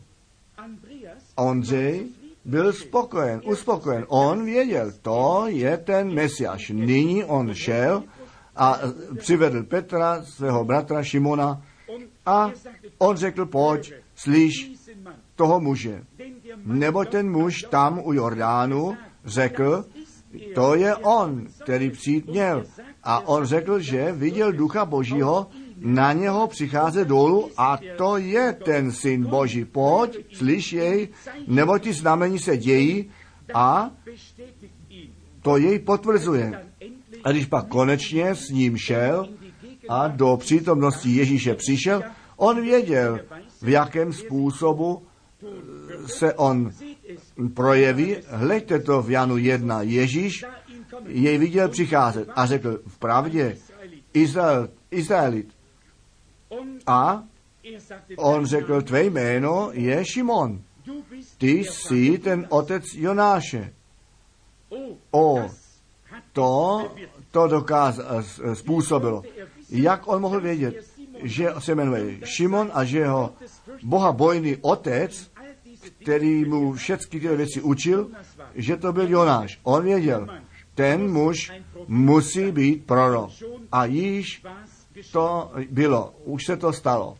Ondřej byl uspokojen. On věděl, to je ten Mesiáš. Nyní on šel a přivedl Petra, svého bratra Šimona, a on řekl, pojď, slyš toho muže. Nebo ten muž tam u Jordánu řekl, to je on, který přijít měl. A on řekl, že viděl Ducha Božího na něho přicházet dolů a to je ten Syn Boží. Pojď, slyš jej, nebo ty znamení se dějí a to jej potvrzuje. A když pak konečně s ním šel a do přítomnosti Ježíše přišel, on věděl, v jakém způsobu se on projeví. Hleďte to v Janu 1. Ježíš jej viděl přicházet a řekl, vpravdě, Izraelit. A on řekl, tvé jméno je Šimon. Ty jsi ten otec Jonáše. To způsobilo. Jak on mohl vědět, že se jmenuje Šimon a že jeho bohabojný otec, který mu všechny ty věci učil, že to byl Jonáš. On věděl, ten muž musí být prorok. A již to bylo, už se to stalo.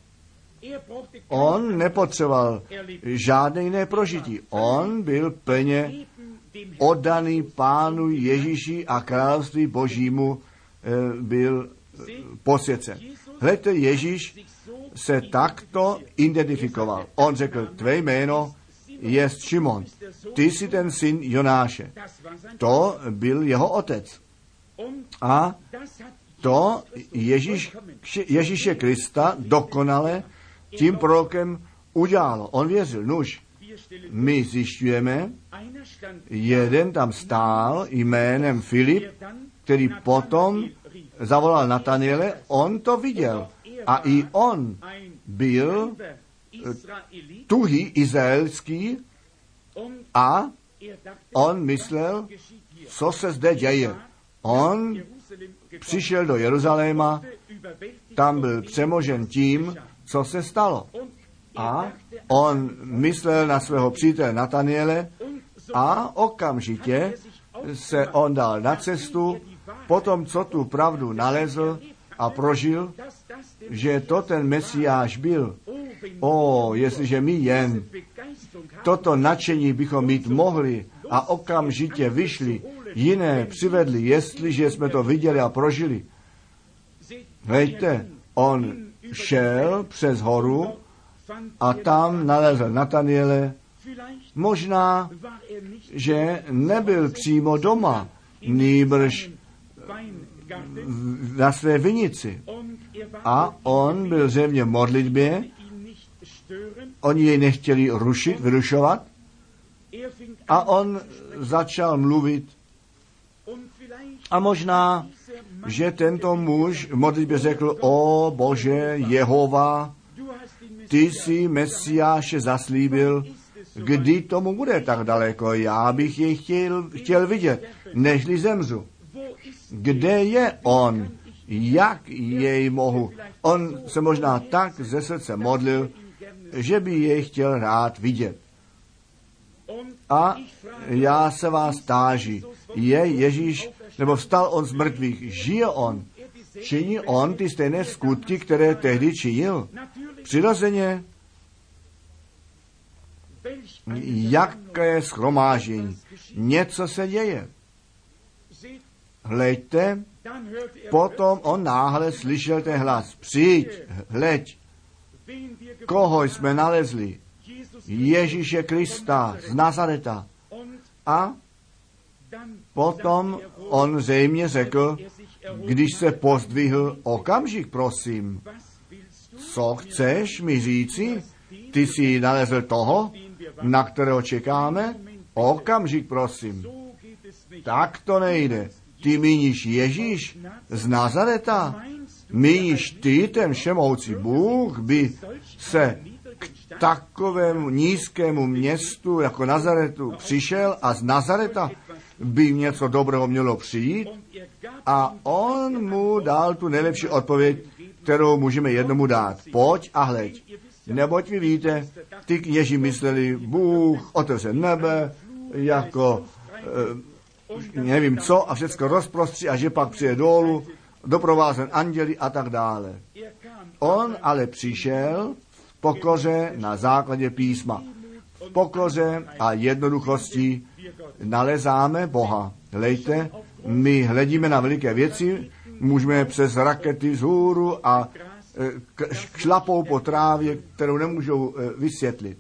On nepotřeboval žádné jiné prožití. On byl plně oddaný Pánu Ježíši a království Božímu byl posvěcen. Hledajte, Ježíš se takto identifikoval. On řekl, tvé jméno je Šimon. Ty jsi ten syn Jonáše. To byl jeho otec. A to Ježíše Krista dokonale tím prorokem udělalo. On věřil, nuž. My zjišťujeme, jeden tam stál jménem Filip, který potom zavolal Nataniele, on to viděl. A i on byl tuhý izraelský a on myslel, co se zde děje. On přišel do Jeruzaléma, tam byl přemožen tím, co se stalo. A on myslel na svého přítele Nataniele a okamžitě se on dal na cestu, potom co tu pravdu nalezl a prožil, že to ten Mesiáš byl. Jestliže my jen toto nadšení bychom mít mohli a okamžitě vyšli, jiné přivedli, jestliže jsme to viděli a prožili. Hejte, on šel přes horu a tam nalezl Nataniele. Možná, že nebyl přímo doma, nýbrž na své vinici. A on byl zřejmě v modlitbě, oni jej nechtěli vyrušovat a on začal mluvit. A možná, že tento muž v modlitbě řekl, o Bože, Jehova, ty jsi Mesiáše zaslíbil, kdy tomu bude tak daleko, já bych jej chtěl vidět, nežli zemřu. Kde je on? Jak jej mohu? On se možná tak ze srdce modlil, že by jej chtěl rád vidět. A já se vás táži, je Ježíš, nebo vstal on z mrtvých, žije on, činí on ty stejné skutky, které tehdy činil? Přirozeně, jaké shromáždění, něco se děje. Hleďte, potom on náhle slyšel ten hlas, přijď, hleď, koho jsme nalezli, Ježíše Krista z Nazareta. A potom on zřejmě řekl, když se pozdvihl, okamžik, prosím, co chceš mi říci? Ty jsi nalezl toho, na kterého čekáme? Okamžik, prosím. Tak to nejde. Ty míníš Ježíš z Nazareta? Míníš ty, ten všemohoucí Bůh, by se k takovému nízkému městu jako Nazaretu přišel a z Nazareta by něco dobrého mělo přijít? A on mu dal tu nejlepší odpověď, kterou můžeme jednomu dát. Pojď a hleď. Neboť vy víte, ty kněži mysleli, Bůh otevře nebe, jako nevím co, a všecko rozprostří, a že pak přijde dolů doprovázen anděli a tak dále. On ale přišel v pokoře na základě písma. V pokoře a jednoduchosti nalezáme Boha. Hlejte, my hledíme na veliké věci, můžeme přes rakety vzhůru a šlapou po trávě, kterou nemůžou vysvětlit.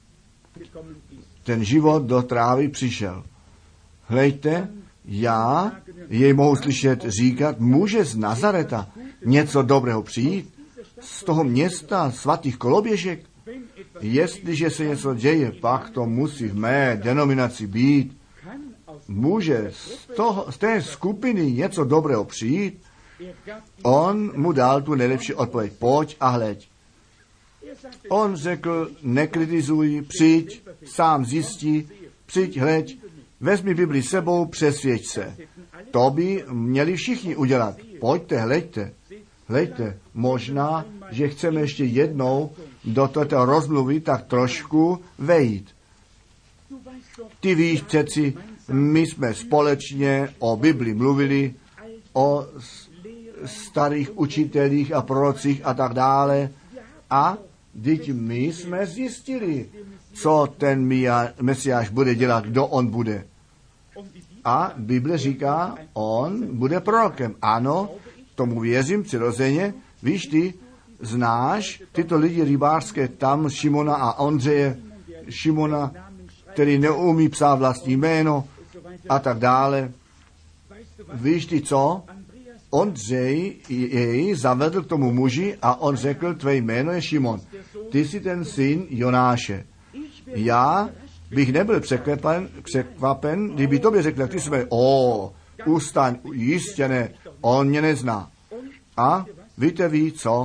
Ten život do trávy přišel. Hlejte, já jej mohu slyšet říkat, může z Nazareta něco dobrého přijít? Z toho města svatých koloběžek? Jestliže se něco děje, pak to musí v mé denominaci být. Může z té skupiny něco dobrého přijít? On mu dal tu nejlepší odpověď. Pojď a hleď. On řekl, nekritizuj, přijď, sám zjistí, přijď, hleď, vezmi Bibli sebou, přesvědč se. To by měli všichni udělat. Pojďte, hleďte. Hleďte, možná, že chceme ještě jednou do této rozmluvy tak trošku vejít. Ty víš přeci, my jsme společně o Bibli mluvili, o starých učitelích a prorocích a tak dále. A teď my jsme zjistili, co ten Mesiáš bude dělat, kdo on bude. A Bible říká, on bude prorokem. Ano, tomu věřím přirozeně. Víš, ty znáš tyto lidi rybářské tam, Šimona a Ondřeje, Šimona, který neumí psát vlastní jméno a tak dále. Víš ty co? Ondřej jej zavedl k tomu muži a on řekl, tvé jméno je Šimon. Ty jsi ten syn Jonáše. Já bych nebyl překvapen, kdyby tobě řekl, ty jsi ustaň, jistě ne, on mě nezná. A víte ví co?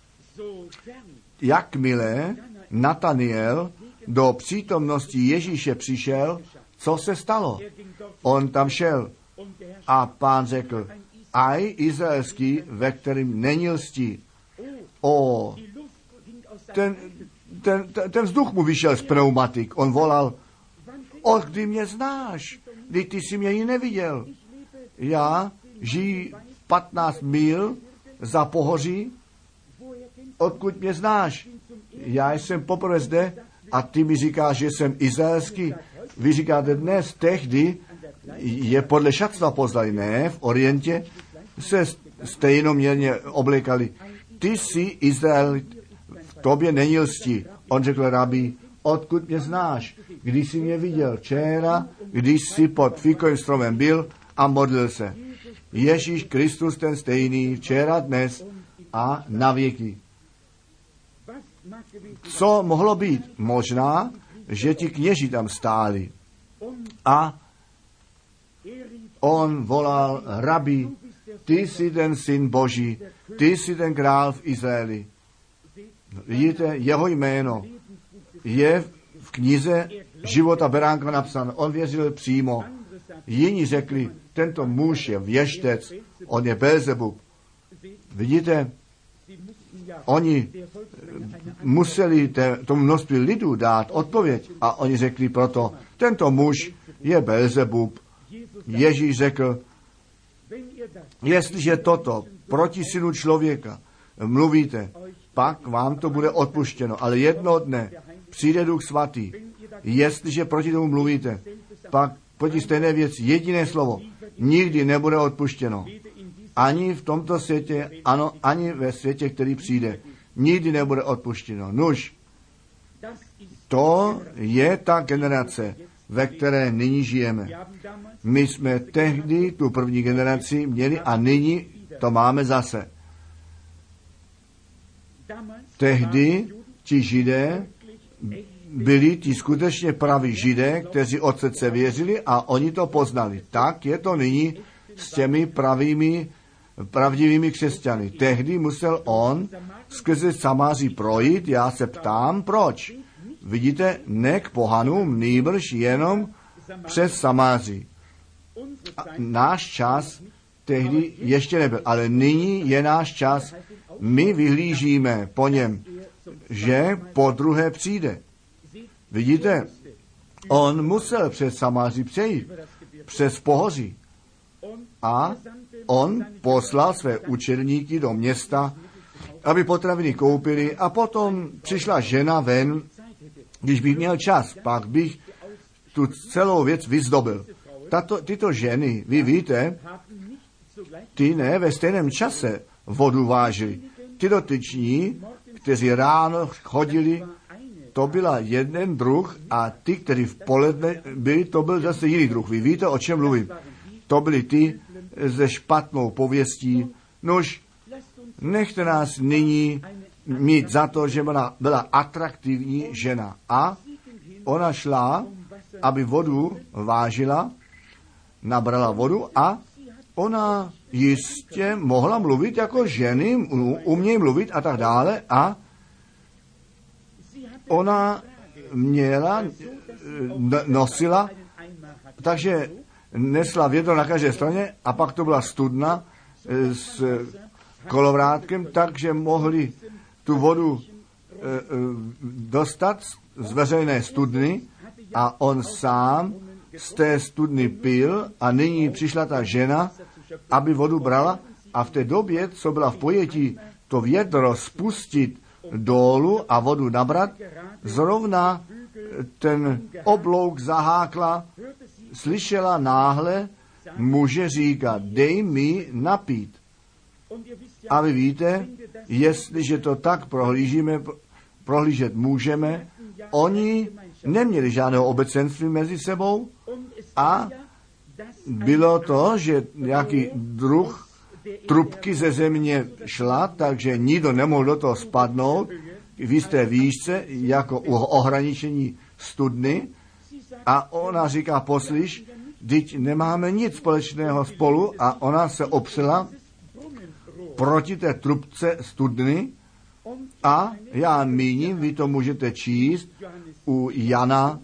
Jakmile Nataniel do přítomnosti Ježíše přišel, co se stalo? On tam šel a Pán řekl, aj izraelský, ve kterým není lstí. Ten vzduch mu vyšel z pneumatik. On volal, kdy mě znáš? Kdy ty jsi mě ji neviděl. Já žiji 15 mil za pohoří, odkud mě znáš. Já jsem poprvé zde a ty mi říkáš, že jsem izraelský. Vy říkáte dnes, tehdy je podle šatstva poznali. Ne, v Orientě se stejnoměrně oblékali. Ty jsi Izrael, v tobě není lsti. On řekl, rabí, odkud mě znáš? Když jsi mě viděl včera, když jsi pod fíkovým stromem byl a modlil se. Ježíš Kristus ten stejný, včera, dnes a na věky. Co mohlo být? Možná, že ti kněži tam stáli. A on volal, rabi, ty jsi ten syn Boží, ty jsi ten král v Izraeli. Vidíte, jeho jméno je v knize života beránka napsáno. On věřil přímo. Jiní řekli, tento muž je věštec, on je Belzebub. Vidíte, oni museli tomu množství lidů dát odpověď a oni řekli proto, tento muž je Belzebub. Ježíš řekl, jestliže toto proti synu člověka mluvíte, pak vám to bude odpuštěno. Ale jednoho dne přijde Duch Svatý. Jestliže proti tomu mluvíte, pak proti stejné věci jediné slovo nikdy nebude odpuštěno. Ani v tomto světě, ano, ani ve světě, který přijde. Nikdy nebude odpuštěno. Nuž, to je ta generace, ve které nyní žijeme. My jsme tehdy tu první generaci měli a nyní to máme zase. Tehdy ti Židé byli ti skutečně praví Židé, kteří od srdce věřili a oni to poznali. Tak je to nyní s těmi pravdivými křesťany. Tehdy musel on skrze Samáří projít, já se ptám, proč? Vidíte, ne k pohanům, nýbrž jenom přes Samáří. Náš čas tehdy ještě nebyl, ale nyní je náš čas. My vyhlížíme po něm, že po druhé přijde. Vidíte, on musel přes Samáří přejít, přes pohoří. A on poslal své učedníky do města, aby potraviny koupili, a potom přišla žena ven. Když bych měl čas, pak bych tu celou věc vyzdobil. Tyto ženy, vy víte, ty ne ve stejném čase vodu vážili. Ty dotyční, kteří ráno chodili, to byla jeden druh, a ty, kteří v poledne byli, to byl zase jiný druh. Vy víte, o čem mluvím. To byli ty se špatnou pověstí. Nož, nechte nás nyní mít za to, že byla atraktivní žena. A ona šla, aby vodu vážila, nabrala vodu, a ona jistě mohla mluvit jako ženy, umějí mluvit a tak dále, a ona nosila, takže nesla vědro na každé straně, a pak to byla studna s kolovrátkem, takže mohli tu vodu dostat z veřejné studny, a on sám z té studny pil, a nyní přišla ta žena, aby vodu brala, a v té době, co byla v pojetí, to vědro spustit dolů a vodu nabrat, zrovna ten oblouk zahákla, slyšela náhle muže říkat, dej mi napít. A vy víte, jestliže to tak prohlížet můžeme, oni neměli žádného obecenství mezi sebou, a bylo to, že nějaký druh trubky ze země šla, takže nikdo nemohl do toho spadnout v jisté výšce, jako u ohraničení studny, a ona říká, poslyš, vždyť nemáme nic společného spolu, a ona se opřela proti té trubce studny, a já míním, vy to můžete číst u Jana,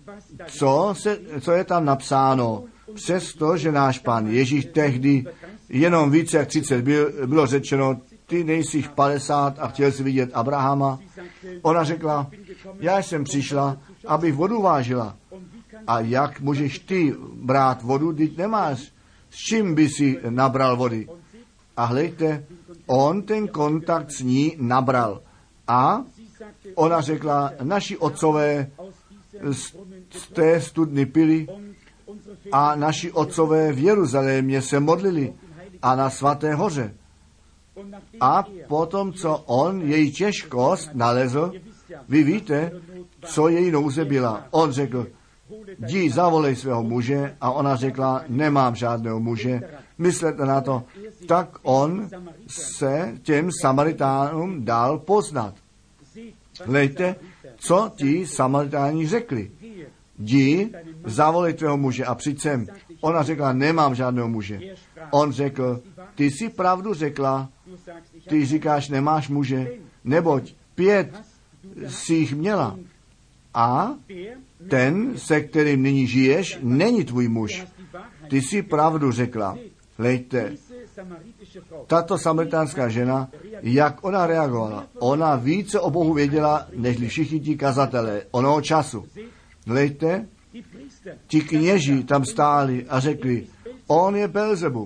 co je tam napsáno. Přesto, že náš Pán Ježíš tehdy jenom více jak 30 bylo řečeno, ty nejsi 50 a chtěl jsi vidět Abrahama. Ona řekla, já jsem přišla, abych vodu vážila. A jak můžeš ty brát vodu, když nemáš, s čím by si nabral vody? A hleďte, on ten kontakt s ní nabral. A ona řekla, naši otcové z té studny pili, a naši otcové v Jeruzalémě se modlili a na Svaté hoře. A potom, co on její těžkost nalezl, vy víte, co její nouze byla. On řekl, jdi zavolej svého muže, a ona řekla, nemám žádného muže. Myslete na to. Tak on se těm Samaritánům dal poznat. Hleďte, co ti Samaritáni řekli. Jdi, zavolej tvého muže a přijď sem. Ona řekla, nemám žádného muže. On řekl, ty jsi pravdu řekla, ty říkáš, nemáš muže, neboť 5 jsi jich měla. A ten, se kterým nyní žiješ, není tvůj muž. Ty jsi pravdu řekla. Hleďte, tato samaritánská žena, jak ona reagovala. Ona více o Bohu věděla, než všichni ti kazatelé onoho času. Hleďte, ti kněži tam stáli a řekli, on je Belzebub.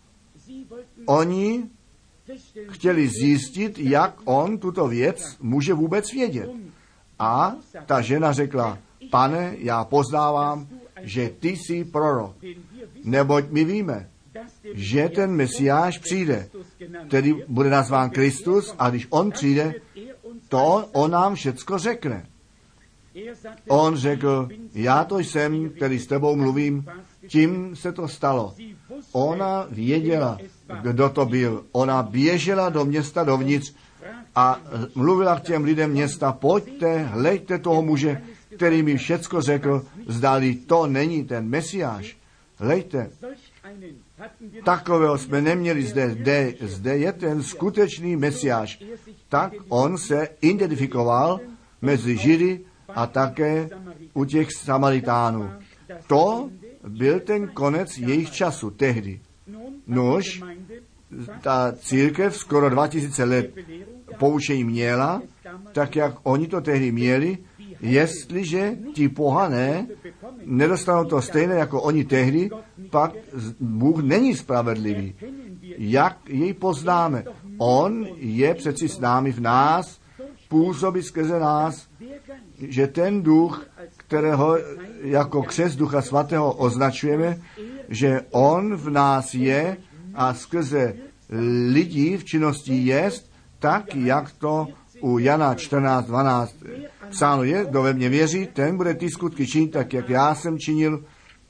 Oni chtěli zjistit, jak on tuto věc může vůbec vědět. A ta žena řekla, pane, já poznávám, že ty jsi prorok, neboť my víme, že ten Mesiáš přijde, který bude nazván Kristus, a když on přijde, to on nám všecko řekne. On řekl, já to jsem, který s tebou mluvím, tím se to stalo. Ona věděla, kdo to byl. Ona běžela do města dovnitř a mluvila k těm lidem města, pojďte, hleďte toho muže, který mi všecko řekl, zdali to není ten Mesiáš. Hleďte, takového jsme neměli zde je ten skutečný Mesiáš. Tak on se identifikoval mezi Židy a také u těch Samaritánů. To byl ten konec jejich času tehdy. Nož, ta církev skoro 2000 let poučení měla, tak jak oni to tehdy měli, jestliže ti pohané nedostanou to stejné jako oni tehdy, pak Bůh není spravedlivý. Jak jej poznáme? On je přeci s námi v nás, působí skrze nás, že ten duch, kterého jako křest Ducha Svatého označujeme, že on v nás je a skrze lidí v činnosti jest, tak jak to u Jana 14:12 psáno je, kdo ve mně věří, ten bude ty skutky činit tak, jak já jsem činil.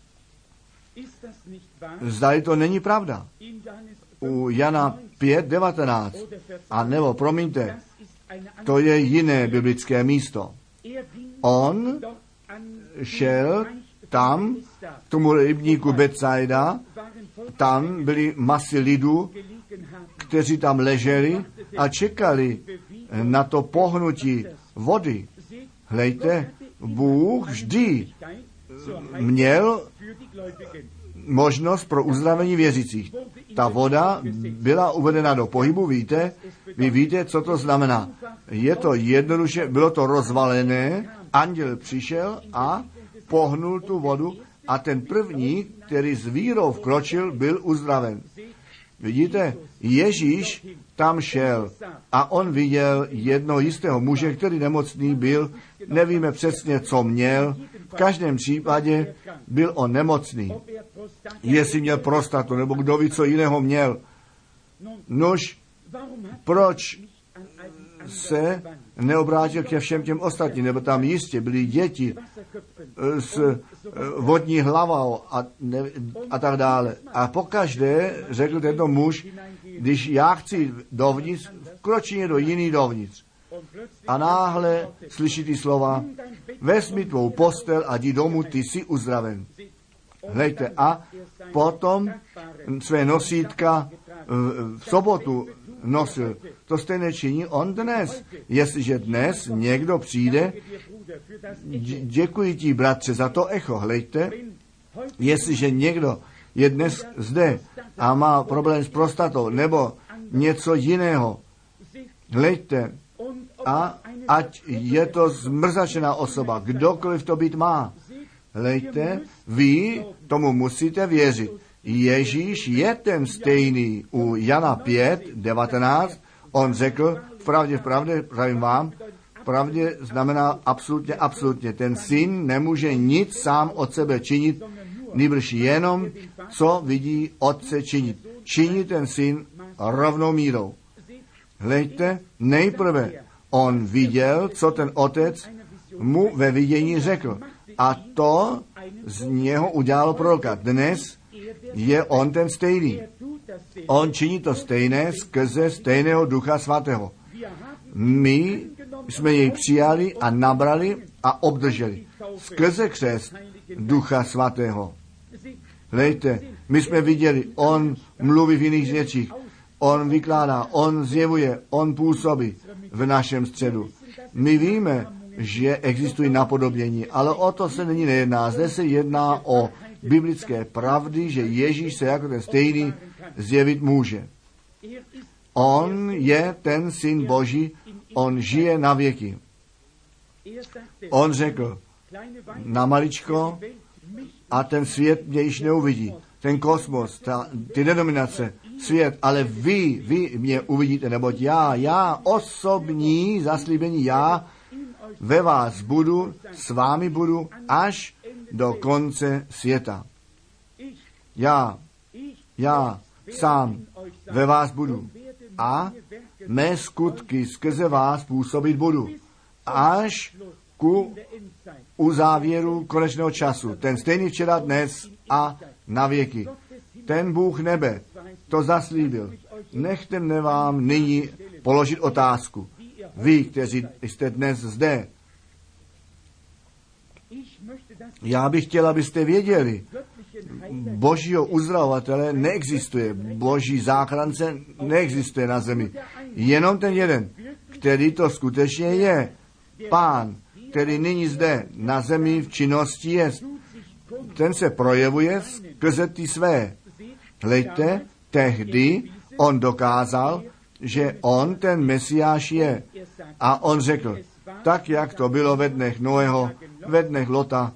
Zdali to není pravda. U Jana 5:19, a nebo, promiňte, to je jiné biblické místo. On šel tam, k tomu rybníku Betsaida, tam byly masy lidu, kteří tam leželi a čekali na to pohnutí vody. Hlejte, Bůh vždy měl možnost pro uzdravení věřících. Ta voda byla uvedena do pohybu, víte? Vy víte, co to znamená. Je to jednoduše, bylo to rozvalené, anděl přišel a pohnul tu vodu a ten první, který s vírou vkročil, byl uzdraven. Vidíte, Ježíš tam šel a on viděl jednoho jistého muže, který nemocný byl, nevíme přesně, co měl, v každém případě byl on nemocný. Jestli měl prostatu, nebo kdo ví, co jiného měl. Nož, proč se neobrátil ke všem těm ostatním, nebo tam jistě byly děti s vodní hlavou a tak dále. A pokaždé řekl tento muž, když já chci dovnitř, vkročí do jiný dovnitř. A náhle slyší ty slova, vezmi tvou postel a jdi domů, ty jsi uzdraven. Hlejte, a potom své nosítka v sobotu nosil. To stejné činí on dnes. Jestliže dnes někdo přijde, děkuji ti, bratře, za to echo. Hlejte, jestliže někdo je dnes zde a má problém s prostatou nebo něco jiného, hlejte, a ať je to zmrzačená osoba, kdokoliv to být má. Hlejte, vy tomu musíte věřit. Ježíš je ten stejný. U Jana 5:19 on řekl, v pravdě, pravím vám, v pravdě znamená absolutně. Ten syn nemůže nic sám od sebe činit, nýbrž jenom, co vidí otce činit. Činí ten syn rovnou mírou. Hlejte, nejprve on viděl, co ten otec mu ve vidění řekl. A to z něho udělalo proroka. Dnes je on ten stejný. On činí to stejné skrze stejného Ducha Svatého. My jsme jej přijali a nabrali a obdrželi. Skrze křest Ducha Svatého. Hlejte, my jsme viděli, on mluví v jiných řečích, on vykládá, on zjevuje, on působí v našem středu. My víme, že existují napodobnění, ale o to se nyní nejedná. Zde se jedná o biblické pravdy, že Ježíš se jako ten stejný zjevit může. On je ten Syn Boží, on žije na věky. On řekl, na maličko a ten svět mě již neuvidí. Ten kosmos, ty denominace, svět, ale vy mě uvidíte, neboť já osobní zaslíbení, já ve vás budu, s vámi budu až do konce světa. Já sám ve vás budu a mé skutky skrze vás působit budu až ku uzávěru konečného času. Ten stejný včera, dnes a na věky. Ten Bůh nebe to zaslíbil. Nechte mne vám nyní položit otázku. Vy, kteří jste dnes zde, já bych chtěl, abyste věděli, Božího uzdravovatele neexistuje, Boží záchránce neexistuje na zemi. Jenom ten jeden, který to skutečně je. Pán, který nyní zde na zemi v činnosti je, ten se projevuje skrze ty své. Hlejte, tehdy on dokázal, že on ten Mesiáš je. A on řekl, tak jak to bylo ve dnech Noého, ve dnech Lota,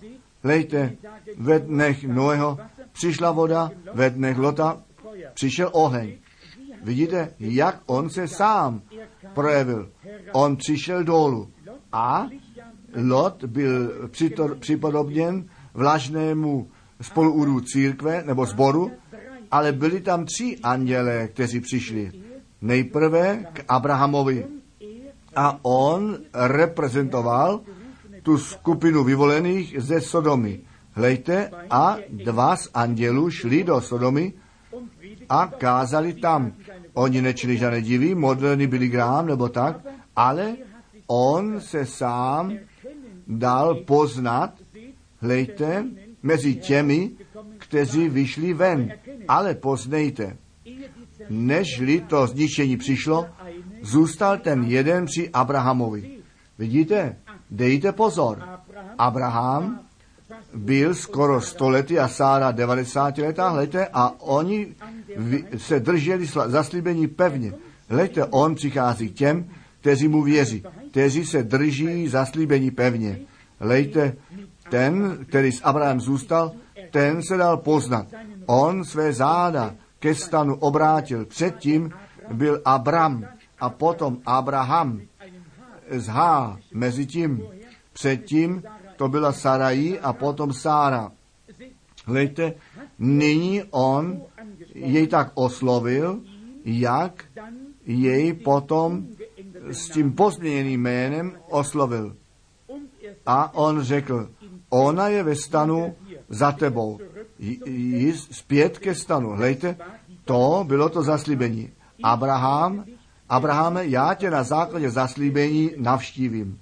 Lejte, ve dnech Noého přišla voda, ve dnech Lota přišel oheň. Vidíte, jak on se sám projevil. On přišel dolů a Lot byl připodobněn vlažnému spoluúru církve nebo sboru, ale byli tam 3 andělé, kteří přišli. Nejprve k Abrahamovi a on reprezentoval tu skupinu vyvolených ze Sodomy. Hlejte, a 2 z andělů šli do Sodomy a kázali tam. Oni nečili žádné divy, modlení Billy Graham nebo tak, ale on se sám dal poznat, hlejte, mezi těmi, kteří vyšli ven. Ale poznejte, nežli to zničení přišlo, zůstal ten jeden při Abrahamovi. Vidíte? Dejte pozor. Abraham byl skoro 100 lety a Sára 90 letá, hlejte, a oni se drželi zaslíbení pevně. Hlejte, on přichází k těm, kteří mu věří, kteří se drží zaslíbení pevně. Hlejte, ten, který s Abrahamem zůstal, ten se dal poznat. On své záda ke stanu obrátil. Předtím byl Abram a potom Abraham z H mezi tím. Předtím to byla Sarai a potom Sára. Hlejte, nyní on jej tak oslovil, jak jej potom s tím pozměněným jménem oslovil. A on řekl, ona je ve stanu za tebou. Zpět ke stanu. Hlejte, to bylo to zaslíbení. Abrahame, já tě na základě zaslíbení navštívím.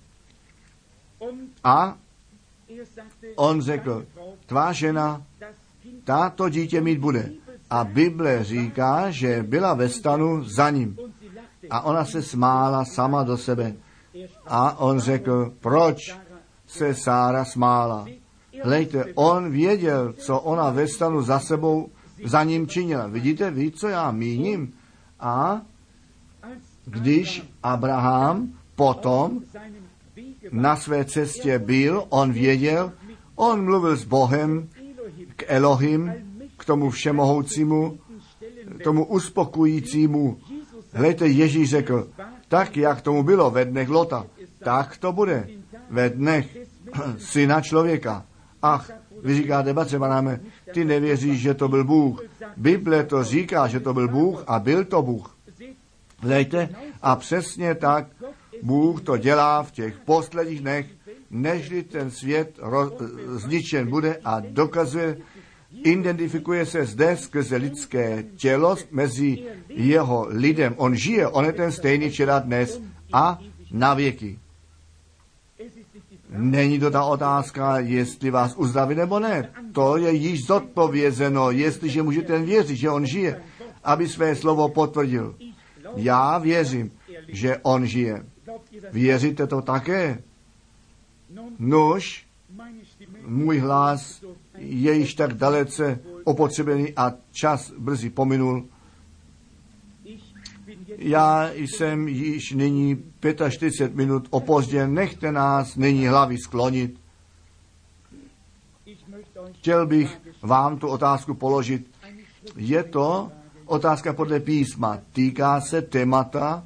A on řekl, tvá žena, táto dítě mít bude. A Bible říká, že byla ve stanu za ním. A ona se smála sama do sebe. A on řekl, proč se Sára smála? Hlejte, on věděl, co ona ve stanu za sebou, za ním činila. Vidíte vy, co já míním? A když Abraham potom na své cestě byl, on věděl, on mluvil s Bohem, k Elohim, k tomu všemohoucímu, tomu uspokojícímu. Hlejte, Ježíš řekl, tak jak tomu bylo ve dnech Lota, tak to bude ve dnech Syna člověka. Ach, vy říkáte, batře Banáme, ty nevěříš, že to byl Bůh. Bible to říká, že to byl Bůh a byl to Bůh. Hlejte, a přesně tak Bůh to dělá v těch posledních dnech, nežli ten svět zničen bude a dokazuje, identifikuje se zde skrze lidské tělo mezi jeho lidem. On žije, on je ten stejný včera dnes a na věky. Není to ta otázka, jestli vás uzdraví nebo ne. To je již zodpovězeno, jestliže můžete věřit, že on žije, aby své slovo potvrdil. Já věřím, že on žije. Věříte to také? Nož, můj hlas je již tak dalece opotřebený a čas brzy pominul. Já jsem již nyní 45 minut opožděn, nechte nás nyní hlavy sklonit. Chtěl bych vám tu otázku položit. Je to otázka podle písma, týká se témata,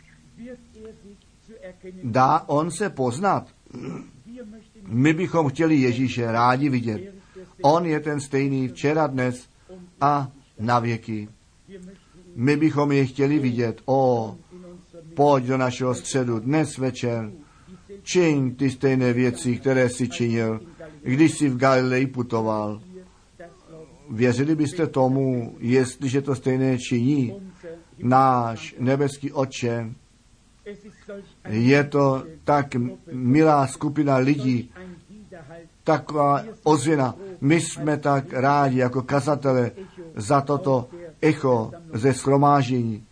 dá on se poznat. My bychom chtěli Ježíše rádi vidět. On je ten stejný včera, dnes a na věky. My bychom je chtěli vidět. Pojď do našeho středu dnes večer. Čiň ty stejné věci, které jsi činil, když jsi v Galileji putoval. Věřili byste tomu, jestliže to stejné činí náš nebeský Otče? Je to tak milá skupina lidí, taková ozvěna. My jsme tak rádi jako kazatele za toto echo ze shromáždění.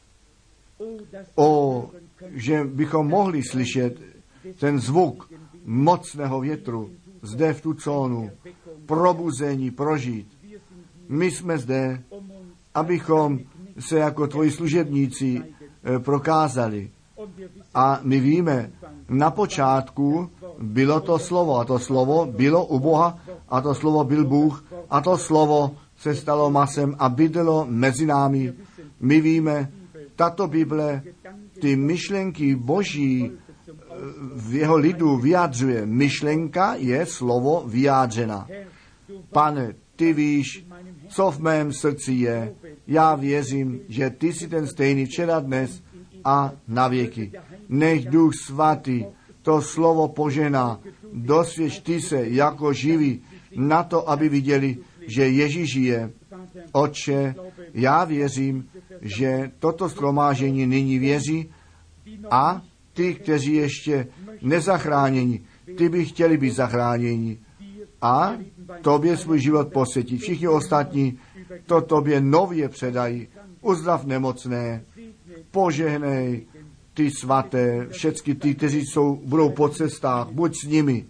Že bychom mohli slyšet ten zvuk mocného větru zde v Tucsonu, probuzení prožít. My jsme zde, abychom se jako tvoji služebníci prokázali. A my víme, na počátku bylo to slovo a to slovo bylo u Boha a to slovo byl Bůh a to slovo se stalo masem a bydlelo mezi námi. My víme, tato Bible ty myšlenky Boží v jeho lidu vyjadřuje. Myšlenka je slovo vyjádřena. Pane, ty víš, co v mém srdci je. Já věřím, že ty jsi ten stejný včera, dnes a na věky. Nech Duch Svatý to slovo požená. Dosvědč ty se jako živý na to, aby viděli, že Ježíš je. Otče, já věřím, že toto shromáždění nyní věří a ty, kteří ještě nezachráněni, ty by chtěli být zachráněni a tobě svůj život posvětit. Všichni ostatní to tobě nově předají. Uzdrav nemocné, požehnej ty svaté, všecky ty, kteří budou po cestách, buď s nimi.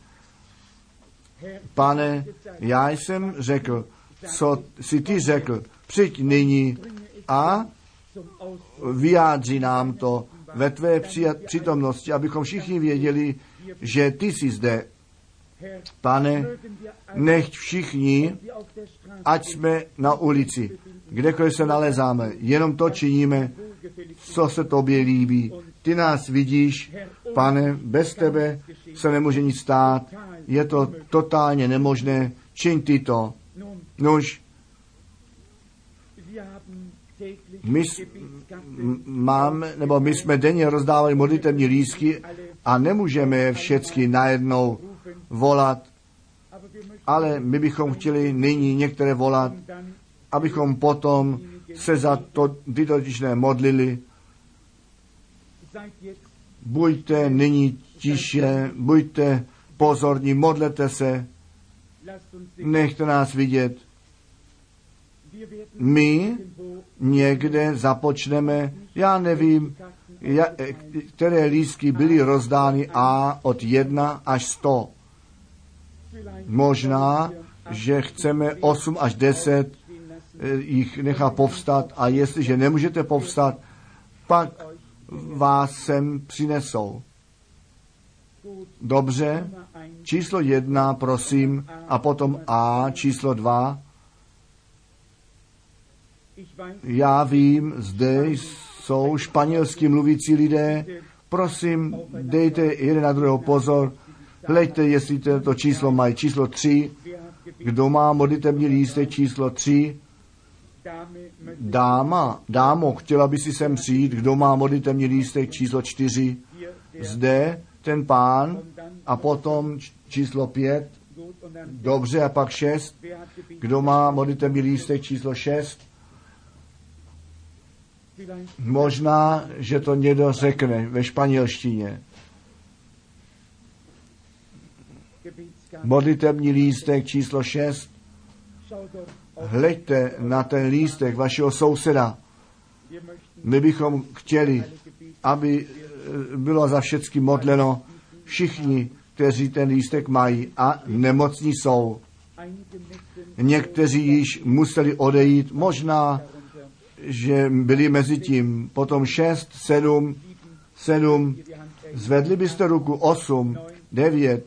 Pane, já jsem řekl, co si ty řekl, přijď nyní a vyjádři nám to ve tvé přítomnosti, abychom všichni věděli, že ty jsi zde. Pane, nechť všichni, ať jsme na ulici, kdekoliv se nalezáme, jenom to činíme, co se tobě líbí. Ty nás vidíš, Pane, bez tebe se nemůže nic stát, je to totálně nemožné, čiň ty to. Nož, my jsme denně rozdávali modlitevní lístky a nemůžeme je všechny najednou volat, ale my bychom chtěli nyní některé volat, abychom potom se za ty dotyčné modlili. Buďte nyní tiše, buďte pozorní, modlete se, nechte nás vidět. My někde započneme, já nevím, které lístky byly rozdány a od 1 až 100. Možná, že chceme 8 až 10 jich nechat povstat a jestliže nemůžete povstat, pak vás sem přinesou. Dobře, číslo 1, prosím, a potom A, číslo 2. Já vím, zde jsou španělsky mluvící lidé, prosím, dejte jeden na druhého pozor, hleďte, jestli to číslo mají. Číslo 3, kdo má modlitevní lístek číslo 3, dámo, chtěla by si sem přijít, kdo má modlitevní lístek číslo 4, zde ten pán a potom číslo 5, dobře, a pak 6, kdo má modlitevní lístek číslo 6, možná, že to někdo řekne ve španělštině. Modlitevní lístek číslo 6. Hleďte na ten lístek vašeho souseda. My bychom chtěli, aby bylo za všecky modleno všichni, kteří ten lístek mají a nemocní jsou. Někteří již museli odejít, možná, že byli mezi tím. Potom 6, 7, zvedli byste ruku, 8, 9,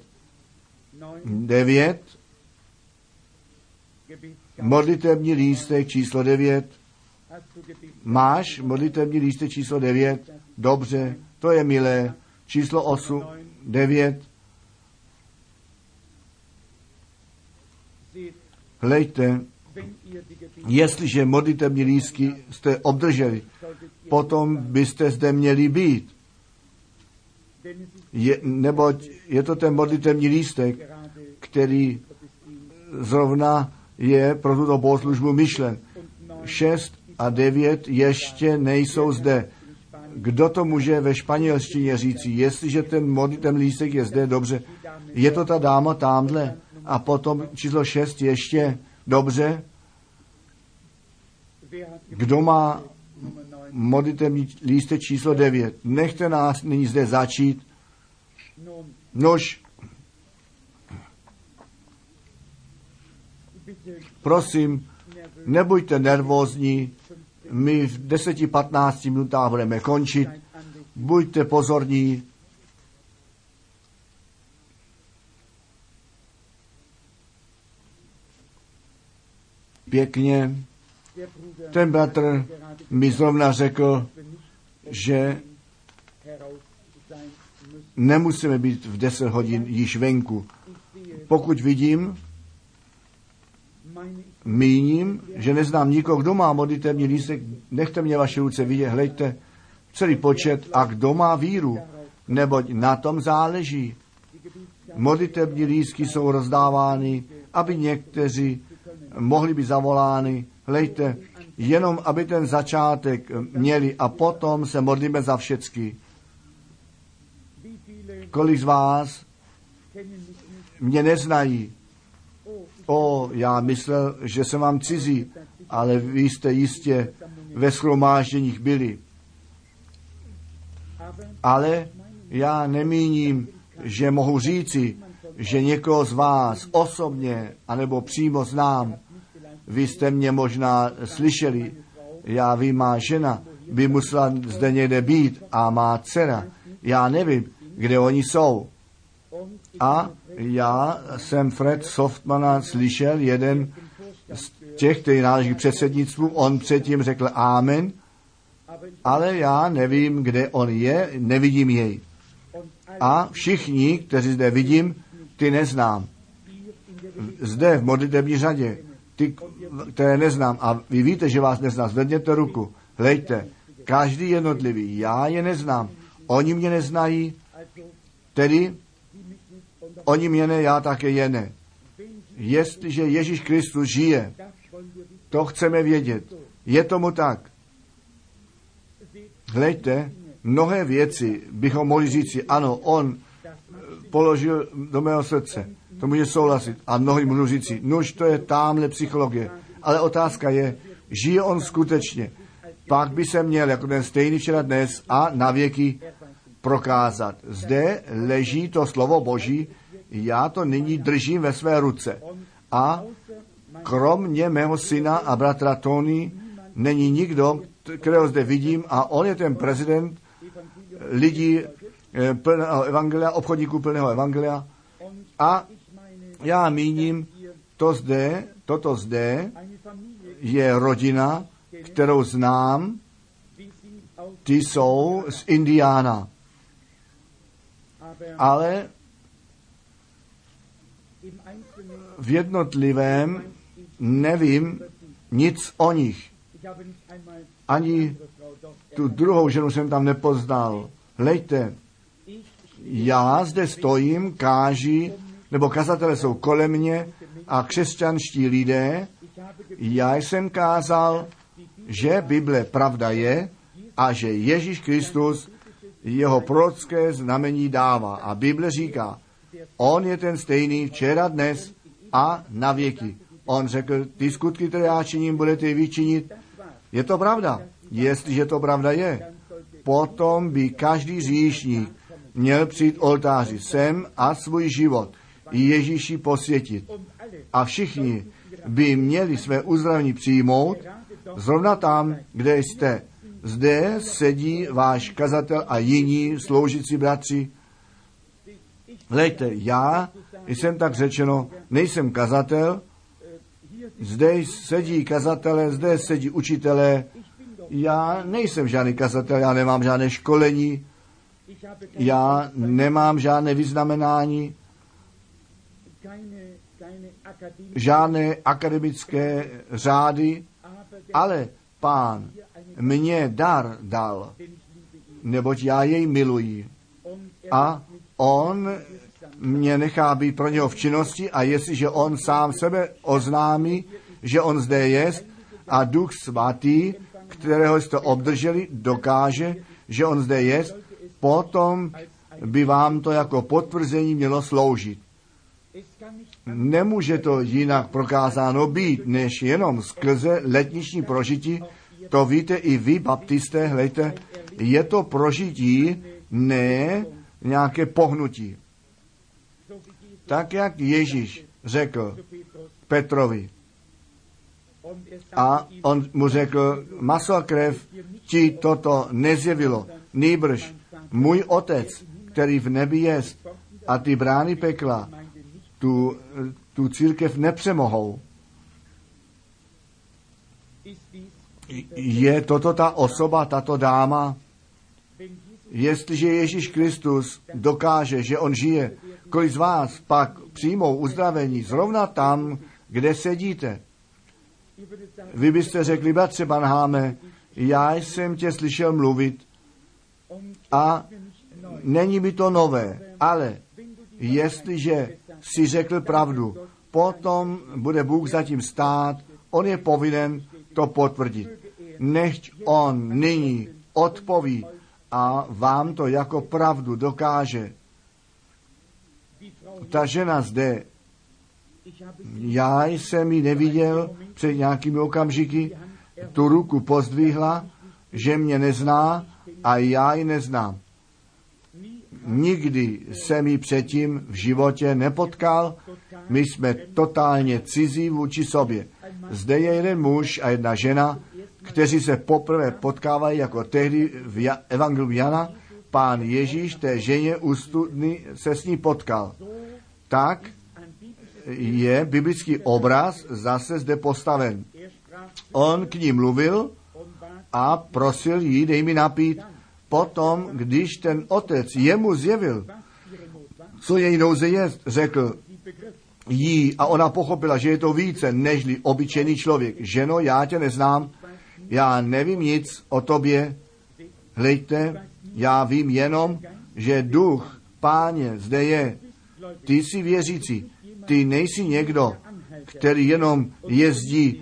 modlitevní lístek číslo 9. Máš modlitevní lístek číslo 9? Dobře, to je milé. Číslo 8, 9. Hleďte, jestliže modlitevní lístky jste obdrželi, potom byste zde měli být. Neboť je to ten modlitevní lístek, který zrovna je pro tuto bohoslužbu myšlen. 6 a 9 ještě nejsou zde. Kdo to může ve španělštině říci? Jestliže ten modlitevní lístek je zde, dobře. Je to ta dáma tamhle? A potom číslo 6 ještě, dobře. Kdo má modlitevní lístek číslo 9? Nechte nás nyní zde začít. Nož, prosím, nebuďte nervózní, my v 10-15 minutách budeme končit, buďte pozorní. pěkně. Ten bratr mi zrovna řekl, že nemusíme být v 10 hodin již venku. Pokud vidím, míním, že neznám nikoho, kdo má modlitevní lístek, nechte mě vaše ruce vidět, hleďte celý počet a kdo má víru, neboť na tom záleží. Modlitevní lístky jsou rozdávány, aby někteří mohli být zavolány. Hleďte, jenom aby ten začátek měli a potom se modlíme za všecky. Kolik z vás mě neznají? Já myslel, že jsem vám cizí, ale vy jste jistě ve shromážděních byli. Ale já nemíním, že mohu říci, že někoho z vás osobně anebo přímo znám. Vy jste mě možná slyšeli. Já vím, má žena by musela zde někde být a má dcera. Já nevím, kde oni jsou. A já jsem Fred Softmana slyšel, jeden z těch, který náleží k předsednictvu, on předtím řekl amen, ale já nevím, kde on je, nevidím jej. A všichni, kteří zde vidím, ty neznám. Zde v modlitební řadě, ty, které neznám, a vy víte, že vás neznám, zvedněte ruku, hleďte, každý jednotlivý, já je neznám, oni mě neznají, tedy oni mě ne, já také je ne. Jestliže Ježíš Kristus žije, to chceme vědět. Je tomu tak. Hleďte, mnohé věci bychom mohli říci, ano, on položil do mého srdce, to může souhlasit. A mnohdy můžu říci, nož to je támhle psychologie. Ale otázka je, žije on skutečně? Pak by se měl jako ten stejný včera dnes a na věky prokázat. Zde leží to slovo Boží, já to nyní držím ve své ruce. A kromě mého syna a bratra Tony není nikdo, kterého zde vidím, a on je ten prezident lidí plného evangelia, obchodníků plného evangelia. A já míním, toto zde je rodina, kterou znám, ty jsou z Indiána. Ale v jednotlivém nevím nic o nich. Ani tu druhou ženu jsem tam nepoznal. Hleďte, já zde stojím, káži, nebo kazatelé jsou kolem mě a křesťanští lidé. Já jsem kázal, že Bible pravda je a že Ježíš Kristus jeho prorocké znamení dává. A Bible říká, on je ten stejný včera, dnes a na věky. On řekl, ty skutky, které já činím, budete vy činit. Je to pravda? Jestliže to pravda je, potom by každý hříšník měl přijít oltáři sem a svůj život Ježíši posvětit. A všichni by měli své uzdravení přijmout zrovna tam, kde jste. Zde sedí váš kazatel a jiní sloužící bratři. Hleďte, já jsem tak řečeno, nejsem kazatel, zde sedí kazatelé, zde sedí učitelé, já nejsem žádný kazatel, já nemám žádné školení, já nemám žádné vyznamenání, žádné akademické řády, ale Pán mě dar dal, neboť já jej miluji. A on mě nechá být pro něho v činnosti a jestliže on sám sebe oznámí, že on zde jest a Duch Svatý, kterého jste obdrželi, dokáže, že on zde jest, potom by vám to jako potvrzení mělo sloužit. Nemůže to jinak prokázáno být, než jenom skrze letniční prožití. To víte i vy, baptisté, hleďte, je to prožití, ne nějaké pohnutí. Tak, jak Ježíš řekl Petrovi. A on mu řekl, maso a krev ti toto nezjevilo, nýbrž můj Otec, který v nebi jest, a ty brány pekla tu církev nepřemohou. Je toto ta osoba, tato dáma? Jestliže Ježíš Kristus dokáže, že on žije, kolik z vás pak přijmou uzdravení zrovna tam, kde sedíte? Vy byste řekli, bratře Branhame, já jsem tě slyšel mluvit a není mi to nové, ale jestliže si řekl pravdu, potom bude Bůh zatím stát, on je povinen to potvrdit. Nechť on nyní odpoví a vám to jako pravdu dokáže. Ta žena zde, já jsem ji neviděl před nějakými okamžiky, tu ruku pozdvihla, že mě nezná a já ji neznám. Nikdy jsem ji předtím v životě nepotkal, my jsme totálně cizí vůči sobě. Zde je jeden muž a jedna žena, kteří se poprvé potkávají jako tehdy v Evangeliu Jana. Pán Ježíš té ženě u studny se s ní potkal. Tak je biblický obraz zase zde postaven. On k ní mluvil a prosil jí, dej mi napít. Potom, když ten otec jemu zjevil, co její nouze je, řekl jí a ona pochopila, že je to více nežli obyčejný člověk. Ženo, já tě neznám, já nevím nic o tobě, hlejte, já vím jenom, že duch Páně zde je. Ty jsi věřící, ty nejsi někdo, který jenom jezdí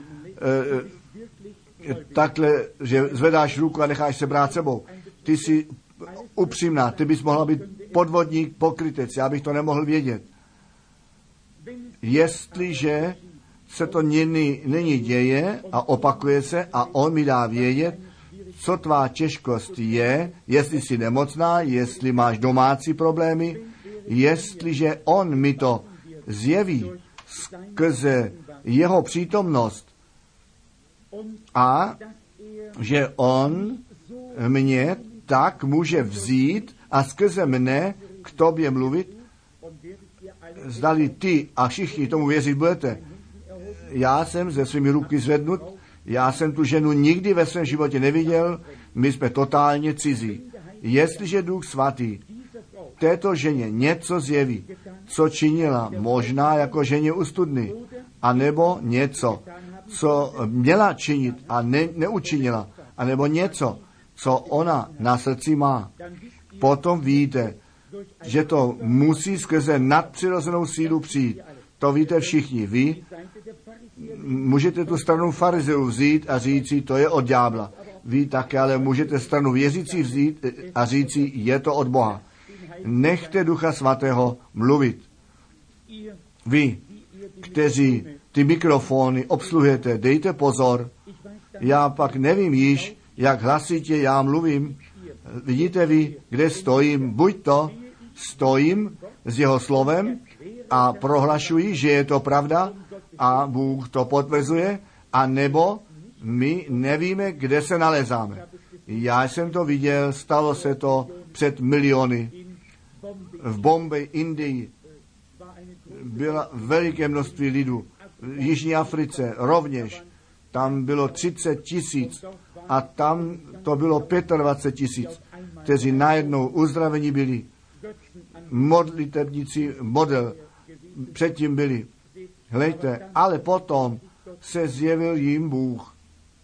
takhle, že zvedáš ruku a necháš se brát sebou. Ty jsi upřímná, ty bys mohla být podvodník, pokrytec, já bych to nemohl vědět. Jestliže se to nyní děje a opakuje se a on mi dá vědět, co tvá těžkost je, jestli jsi nemocná, jestli máš domácí problémy, jestliže on mi to zjeví skrze jeho přítomnost a že on mě tak může vzít a skrze mne k tobě mluvit, zdali ty a všichni tomu věřit budete. Já jsem ze svými ruky zvednut, já jsem tu ženu nikdy ve svém životě neviděl, my jsme totálně cizí. Jestliže Duch Svatý této ženě něco zjeví, co činila možná jako ženě u studny, anebo něco, co měla činit a neučinila, anebo něco, co ona na srdci má, potom víte, že to musí skrze nadpřirozenou sílu přijít. To víte všichni. Vy můžete tu stranu farizeů vzít a říci, to je od ďábla. Vy také, ale můžete stranu věřící vzít a říci, je to od Boha. Nechte Ducha Svatého mluvit. Vy, kteří ty mikrofony obsluhujete, dejte pozor. Já pak nevím již, jak hlasitě já mluvím. Vidíte vy, kde stojím? Buď to stojím s jeho slovem a prohlašuji, že je to pravda a Bůh to potvrzuje, a nebo my nevíme, kde se nalezáme. Já jsem to viděl, stalo se to před miliony. V Bombay, Indii bylo veliké množství lidů. V Jižní Africe rovněž. Tam bylo 30 000 a tam to bylo 25 000, kteří najednou uzdravení byli. Modlitebníci model předtím byli. Hlejte, ale potom se zjevil jim Bůh.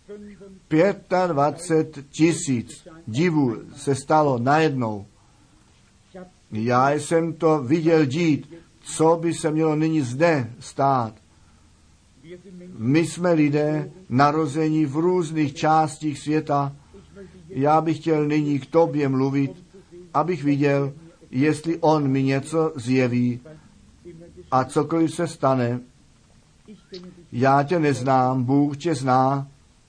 25 000 divů se stalo najednou. Já jsem to viděl dít, co by se mělo nyní zde stát. My jsme lidé narození v různých částích světa. Já bych chtěl nyní k tobě mluvit, abych viděl, jestli on mi něco zjeví a cokoliv se stane. Já tě neznám, Bůh tě zná.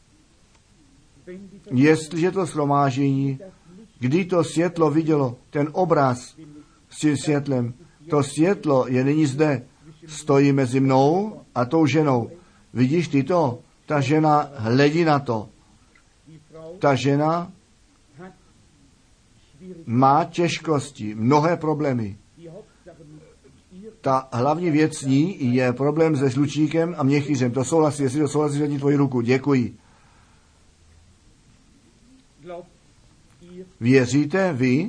Jestliže to shromáždění, kdy to světlo vidělo, ten obraz s tím světlem, to světlo je nyní zde, stojí mezi mnou a tou ženou. Vidíš ty to? Ta žena hledí na to. Ta žena má těžkosti, mnohé problémy. Ta hlavní věc s ní je problém se žlučníkem a měchýřem. To souhlasí, jestli to souhlasí, zvedni tvoji ruku. Děkuji. Věříte vy,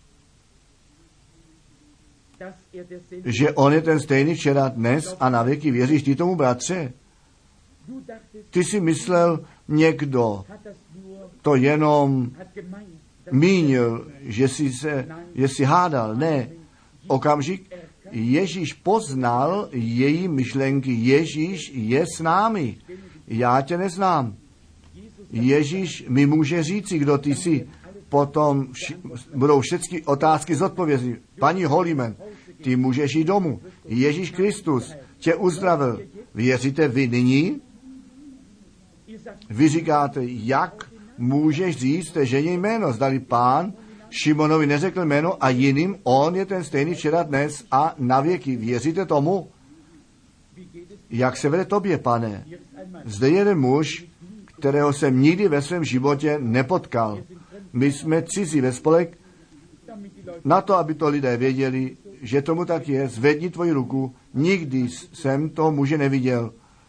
že on je ten stejný včera, dnes a na věky? Věříš ty tomu, bratře? Ty si myslel, někdo to jenom mínil, že si hádal. Ne, okamžik, Ježíš poznal její myšlenky. Ježíš je s námi. Já tě neznám. Ježíš mi může říci, kdo ty jsi. Potom budou všechny otázky zodpovězeny. Paní Holimen, ty můžeš jít domů. Ježíš Kristus tě uzdravil. Věříte vy nyní? Vy říkáte, jak můžeš říct té ženě jméno? Zdali Pán Šimonovi neřekl jméno a jiným, on je ten stejný včera, dnes a na věky. Věříte tomu? Jak se vede tobě, pane? Zde je jeden muž, kterého jsem nikdy ve svém životě nepotkal. My jsme cizí ve spolek. Na to, aby to lidé věděli, že tomu tak je, zvedni tvoji ruku. Nikdy jsem toho muže neviděl.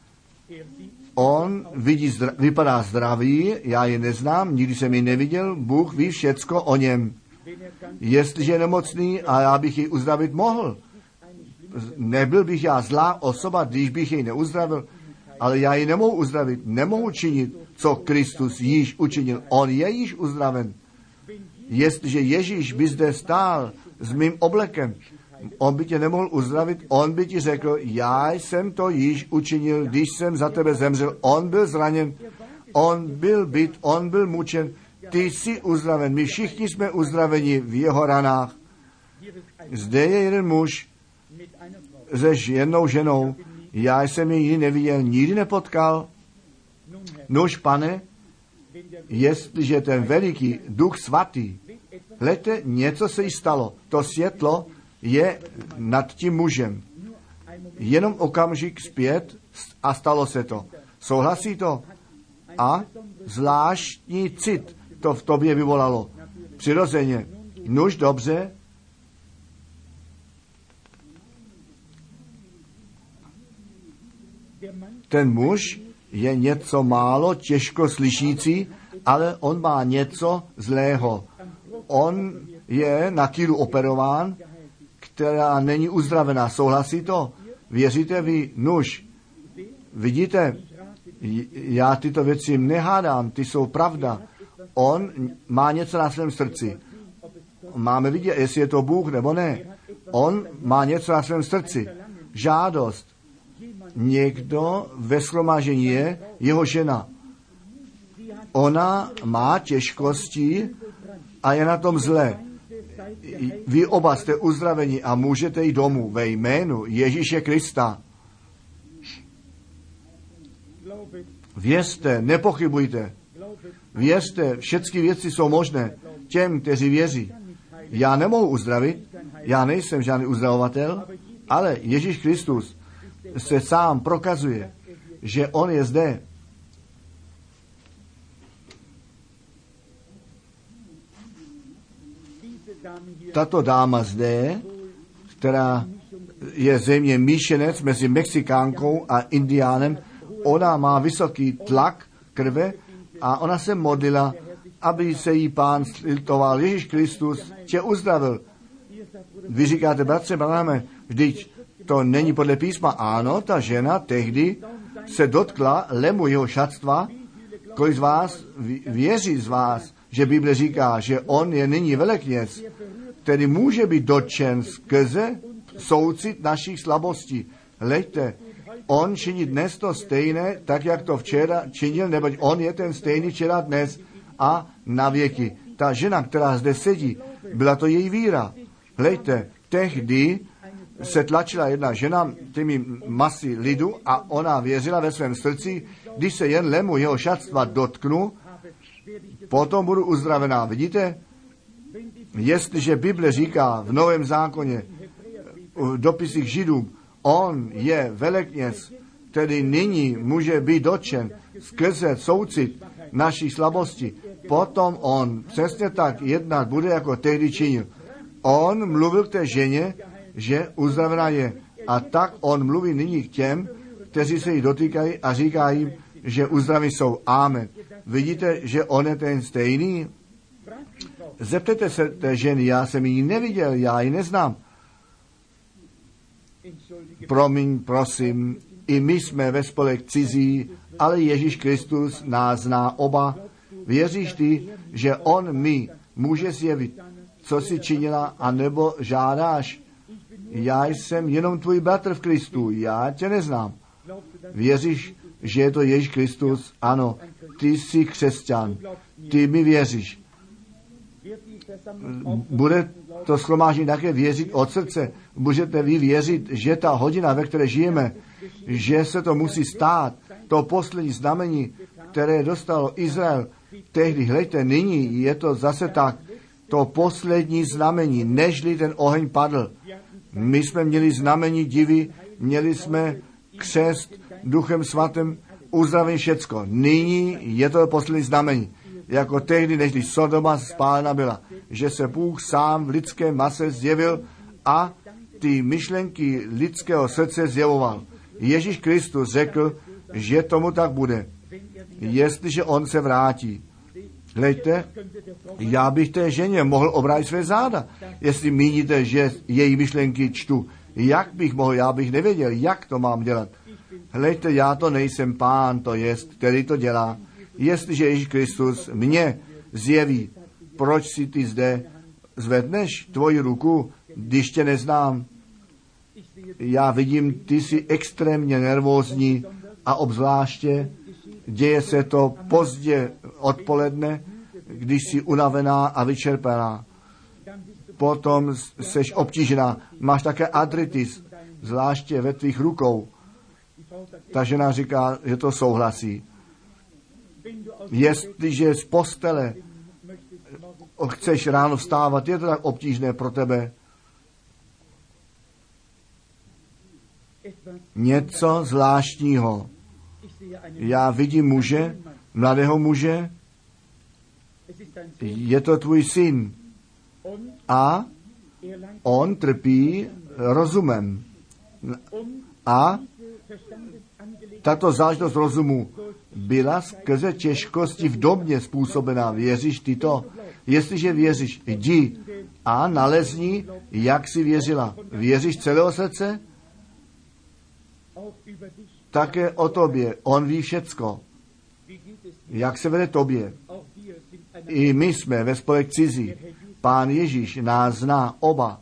On vypadá zdravý, já je neznám, nikdy jsem ji neviděl, Bůh ví všecko o něm. Jestliže je nemocný a já bych jej uzdravit mohl, nebyl bych já zlá osoba, když bych jej neuzdravil, ale já ji nemohu uzdravit, nemohu činit, co Kristus již učinil. On je již uzdraven. Jestliže Ježíš by zde stál s mým oblekem, on by tě nemohl uzdravit, on by ti řekl, já jsem to již učinil, když jsem za tebe zemřel, on byl zraněn, on byl bit, on byl mučen, ty jsi uzdraven, my všichni jsme uzdraveni v jeho ranách. Zde je jeden muž se jednou ženou, já jsem ji nikdy neviděl, nikdy nepotkal. Nož, pane, jestliže ten veliký Duch Svatý, hleďte, něco se jí stalo, to světlo je nad tím mužem. Jenom okamžik zpět a stalo se to. Souhlasí to? A zvláštní cit to v tobě vyvolalo. Přirozeně. Nuž, dobře. Ten muž je něco málo těžko slyšící, ale on má něco zlého. On je na kýlu operován, která není uzdravená. Souhlasí to? Věříte vy? Nuž. Vidíte, já tyto věci nehádám, ty jsou pravda. On má něco na svém srdci. Máme vidět, jestli je to Bůh nebo ne. On má něco na svém srdci. Žádost. Někdo ve shromáždění je jeho žena. Ona má těžkosti a je na tom zle. Vy oba jste uzdraveni a můžete jít domů ve jménu Ježíše Krista. Věřte, nepochybujte. Věřte, všechny věci jsou možné těm, kteří věří. Já nemohu uzdravit, já nejsem žádný uzdravovatel, ale Ježíš Kristus se sám prokazuje, že on je zde. Tato dáma zde, která je zřejmě míšenec mezi Mexikánkou a Indiánem, ona má vysoký tlak krve a ona se modlila, aby se jí Pán slitoval. Ježíš Kristus tě uzdravil. Vy říkáte, bratře Branhame, vždyť to není podle písma. Ano, ta žena tehdy se dotkla lemu jeho šatstva. Kolik z vás věří z vás, že Bible říká, že on je nyní velekněz, který může být dotčen skrze soucit našich slabostí. Hleďte, on činí dnes to stejné, tak jak to včera činil, neboť on je ten stejný včera, dnes a na věky. Ta žena, která zde sedí, byla to její víra. Hleďte, tehdy se tlačila jedna žena těmi masy lidu a ona věřila ve svém srdci, když se jen lemu jeho šatstva dotknu, potom budu uzdravená. Vidíte? Jestliže Bible říká v Novém zákoně, v dopisích Židům, on je velekněz, který nyní může být dotčen skrze soucit naší slabosti, potom on přesně tak jednat bude, jako tehdy činil. On mluvil k té ženě, že uzdravená je. A tak on mluví nyní k těm, kteří se jí dotýkají a říká jim, že uzdraví jsou. Amen. Vidíte, že on je ten stejný? Zeptejte se té ženy, já jsem ji neviděl, já ji neznám. Promiň, prosím, i my jsme ve spolek cizí, ale Ježíš Kristus nás zná oba. Věříš ty, že on mi může zjevit, co jsi činila, anebo žádáš? Já jsem jenom tvůj bratr v Kristu, já tě neznám. Věříš, že je to Ježíš Kristus? Ano, ty jsi křesťan, ty mi věříš. Bude to shromáždění také věřit od srdce. Můžete vy věřit, že ta hodina, ve které žijeme, že se to musí stát, to poslední znamení, které dostalo Izrael. Tehdy, hleďte, nyní je to zase tak, to poslední znamení, nežli ten oheň padl. My jsme měli znamení divy, měli jsme křest Duchem Svatým, uzdravení všecko. Nyní je to poslední znamení. Jako tehdy, nežli Sodoma spálena byla, že se Bůh sám v lidské mase zjevil a ty myšlenky lidského srdce zjevoval. Ježíš Kristus řekl, že tomu tak bude, jestliže on se vrátí. Hleďte, já bych té ženě mohl obrátit své záda, jestli míníte, že její myšlenky čtu. Jak bych mohl, já bych nevěděl, jak to mám dělat. Hleďte, já to nejsem Pán, to jest, který to dělá. Jestliže Ježíš Kristus mě zjeví, proč si ty zde zvedneš tvoji ruku, když tě neznám? Já vidím, ty jsi extrémně nervózní a obzvláště děje se to pozdě odpoledne, když jsi unavená a vyčerpaná. Potom seš obtížená, máš také artritis, zvláště ve tvých rukou. Ta žena říká, že to souhlasí. Jestliže z postele chceš ráno vstávat, je to tak obtížné pro tebe. Něco zvláštního. Já vidím muže, mladého muže, je to tvůj syn a on trpí rozumem. A tato záležitost rozumu byla skrze těžkosti v domě způsobená. Věříš ty to? Jestliže věříš, jdi a nalezni, jak jsi věřila. Věříš celého srdce? Také o tobě. On ví všecko. Jak se vede tobě? I my jsme ve spolek cizí. Pán Ježíš nás zná oba.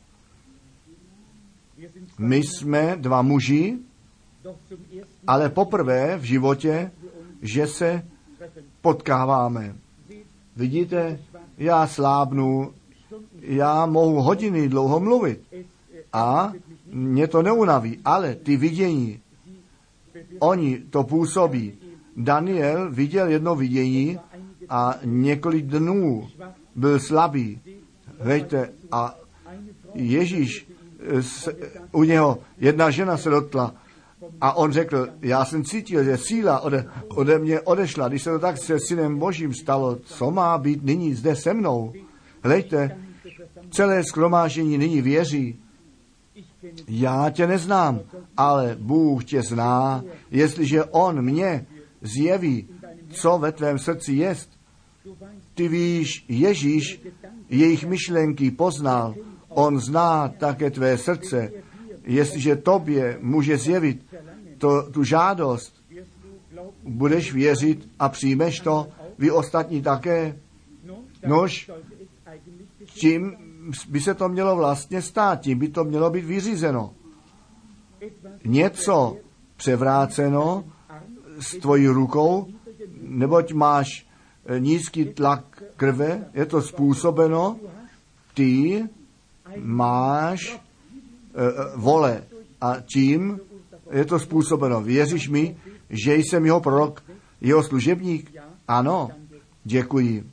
My jsme dva muži, ale poprvé v životě, že se potkáváme. Vidíte, já slábnu, já mohu hodiny dlouho mluvit a mě to neunaví, ale ty vidění, oni to působí. Daniel viděl jedno vidění a několik dnů byl slabý. Hejte, a Ježíš, u něho jedna žena se dotkla a on řekl, já jsem cítil, že síla ode mě odešla. Když se to tak se synem Božím stalo, co má být nyní zde se mnou? Hleďte, celé shromáždění nyní věří. Já tě neznám, ale Bůh tě zná, jestliže on mě zjeví, co ve tvém srdci jest. Ty víš, Ježíš jejich myšlenky poznal, on zná také tvé srdce. Jestliže tobě může zjevit tu žádost, budeš věřit a přijmeš to, vy ostatní také. Nož, tím by se to mělo vlastně stát, tím by to mělo být vyřízeno. Něco převráceno s tvojí rukou, neboť máš nízký tlak krve, je to způsobeno, ty máš vole a tím je to způsobeno. Věříš mi, že jsem jeho prorok, jeho služebník? Ano, děkuji.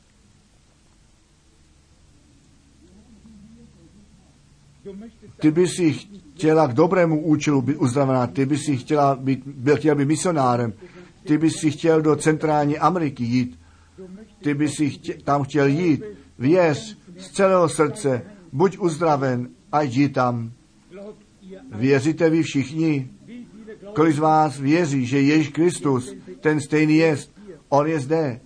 Ty by si chtěla k dobrému účelu být uzdravená, ty by si chtěla být misionárem, ty by si chtěl do centrální Ameriky jít, ty by si tam chtěl jít. Věř z celého srdce, buď uzdraven a jdi tam. Věříte vy všichni? Kolik z vás věří, že Ježíš Kristus, ten stejný jest, on je zde.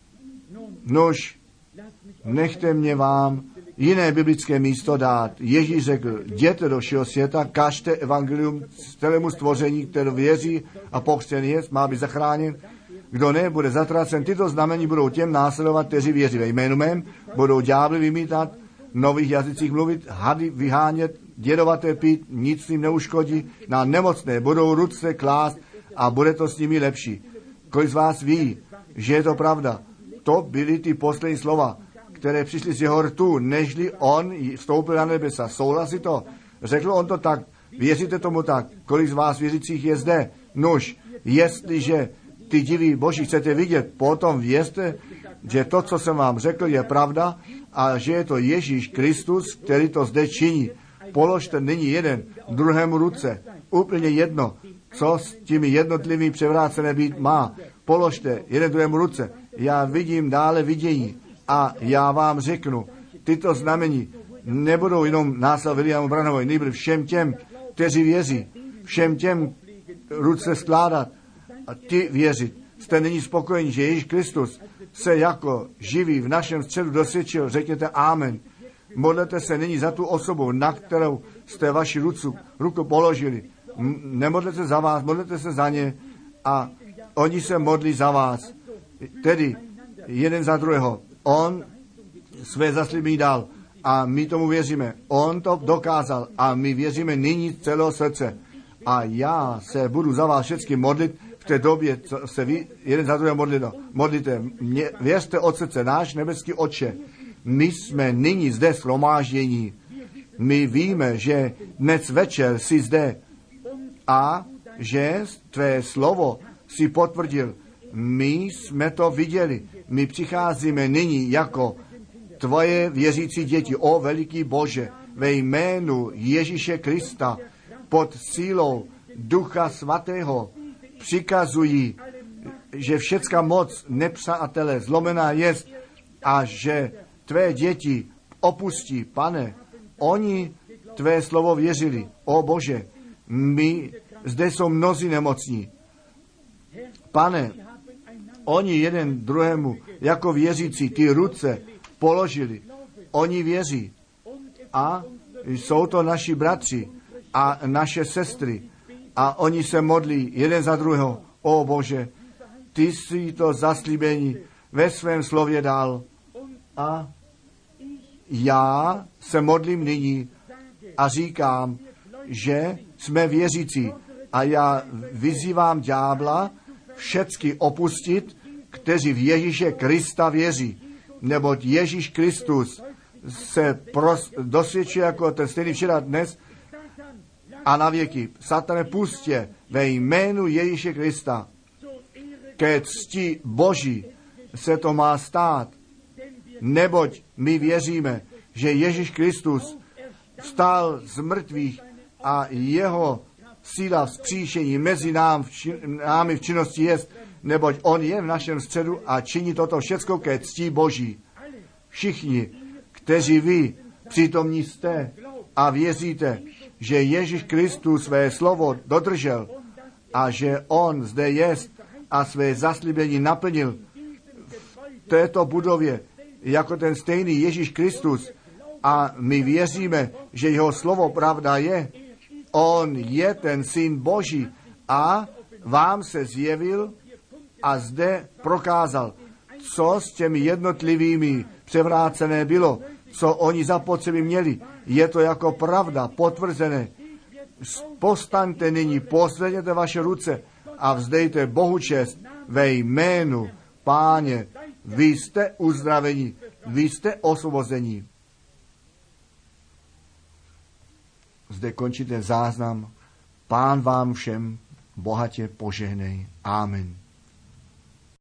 Nož, nechte mě vám jiné biblické místo dát. Ježíš řekl, jděte do všeho světa, kažte evangelium celému stvoření, které věří a pokřtěný jest, má být zachráněn. Kdo ne, bude zatracen. Tyto znamení budou těm následovat, kteří věří ve jménu mém, budou ďábly vymítat, v nových jazycích mluvit, hady vyhánět, dědovaté pít, nic jim neuškodí, na nemocné budou ruce klást a bude to s nimi lepší. Kolik z vás ví, že je to pravda? To byly ty poslední slova, které přišly z jeho rtu, nežli on vstoupil na nebesa. Souhlasí to? Řekl on to tak. Věříte tomu tak? Kolik z vás věřících je zde? Nuž, jestliže ty divy Boží chcete vidět, potom věřte, že to, co jsem vám řekl, je pravda a že je to Ježíš Kristus, který to zde činí. Položte nyní jeden druhému ruce. Úplně jedno, co s těmi jednotlivými převrácené být má. Položte jeden druhému ruce. Já vidím dále vidění a já vám řeknu, tyto znamení nebudou jenom následovat Williamu Branhamovi, nejbrž všem těm, kteří věří, všem těm ruce skládat a ty věřit. Jste nyní spokojení, že Ježíš Kristus se jako živý v našem středu dosvědčil, řekněte amen. Modlete se nyní za tu osobu, na kterou jste vaši ruku položili. Nemodlete za vás, modlete se za ně a oni se modlí za vás. Tedy jeden za druhého. On své zaslíbení dal a my tomu věříme. On to dokázal a my věříme nyní z celého srdce. A já se budu za vás všechny modlit v té době, co se vy jeden za druhého modlíte. Věřte od srdce, náš nebeský Otče. My jsme nyní zde shromáždění. My víme, že dnes večer jsi zde a že tvé slovo si potvrdil. My jsme to viděli. My přicházíme nyní jako tvoje věřící děti. O veliký Bože, ve jménu Ježíše Krista, pod sílou Ducha Svatého přikazují, že všecká moc nepřátele zlomená jest a že tvé děti opustí, Pane. Oni tvé slovo věřili. O Bože, my zde jsou mnozí nemocní. Pane, oni jeden druhému jako věřící ty ruce položili. Oni věří. A jsou to naši bratři a naše sestry. A oni se modlí jeden za druhého. O Bože, ty jsi to zaslíbení ve svém slově dal. A já se modlím nyní a říkám, že jsme věřící. A já vyzývám ďábla všecky opustit, kteří v Ježíše Krista věří. Neboť Ježíš Kristus se dosvědčuje jako ten stejný včera dnes a na věky. Satane, pustě ve jménu Ježíše Krista. Ke cti Boží se to má stát. Neboť my věříme, že Ježíš Kristus vstal z mrtvých a jeho síla vzkříšení mezi námi v činnosti jest, neboť on je v našem středu a činí toto všecko ke cti Boží. Všichni, kteří vy přítomní jste a věříte, že Ježíš Kristus své slovo dodržel a že on zde jest a své zaslíbení naplnil v této budově jako ten stejný Ježíš Kristus a my věříme, že jeho slovo pravda je. On je ten Syn Boží a vám se zjevil a zde prokázal, co s těmi jednotlivými převrácené bylo, co oni zapotřebí měli. Je to jako pravda potvrzené. Postaňte nyní, pozvedněte vaše ruce a vzdejte Bohu čest ve jménu Páně. Vy jste uzdraveni, vy jste osvobození. Zde končí ten záznam. Pán vám všem bohatě požehnej. Amen.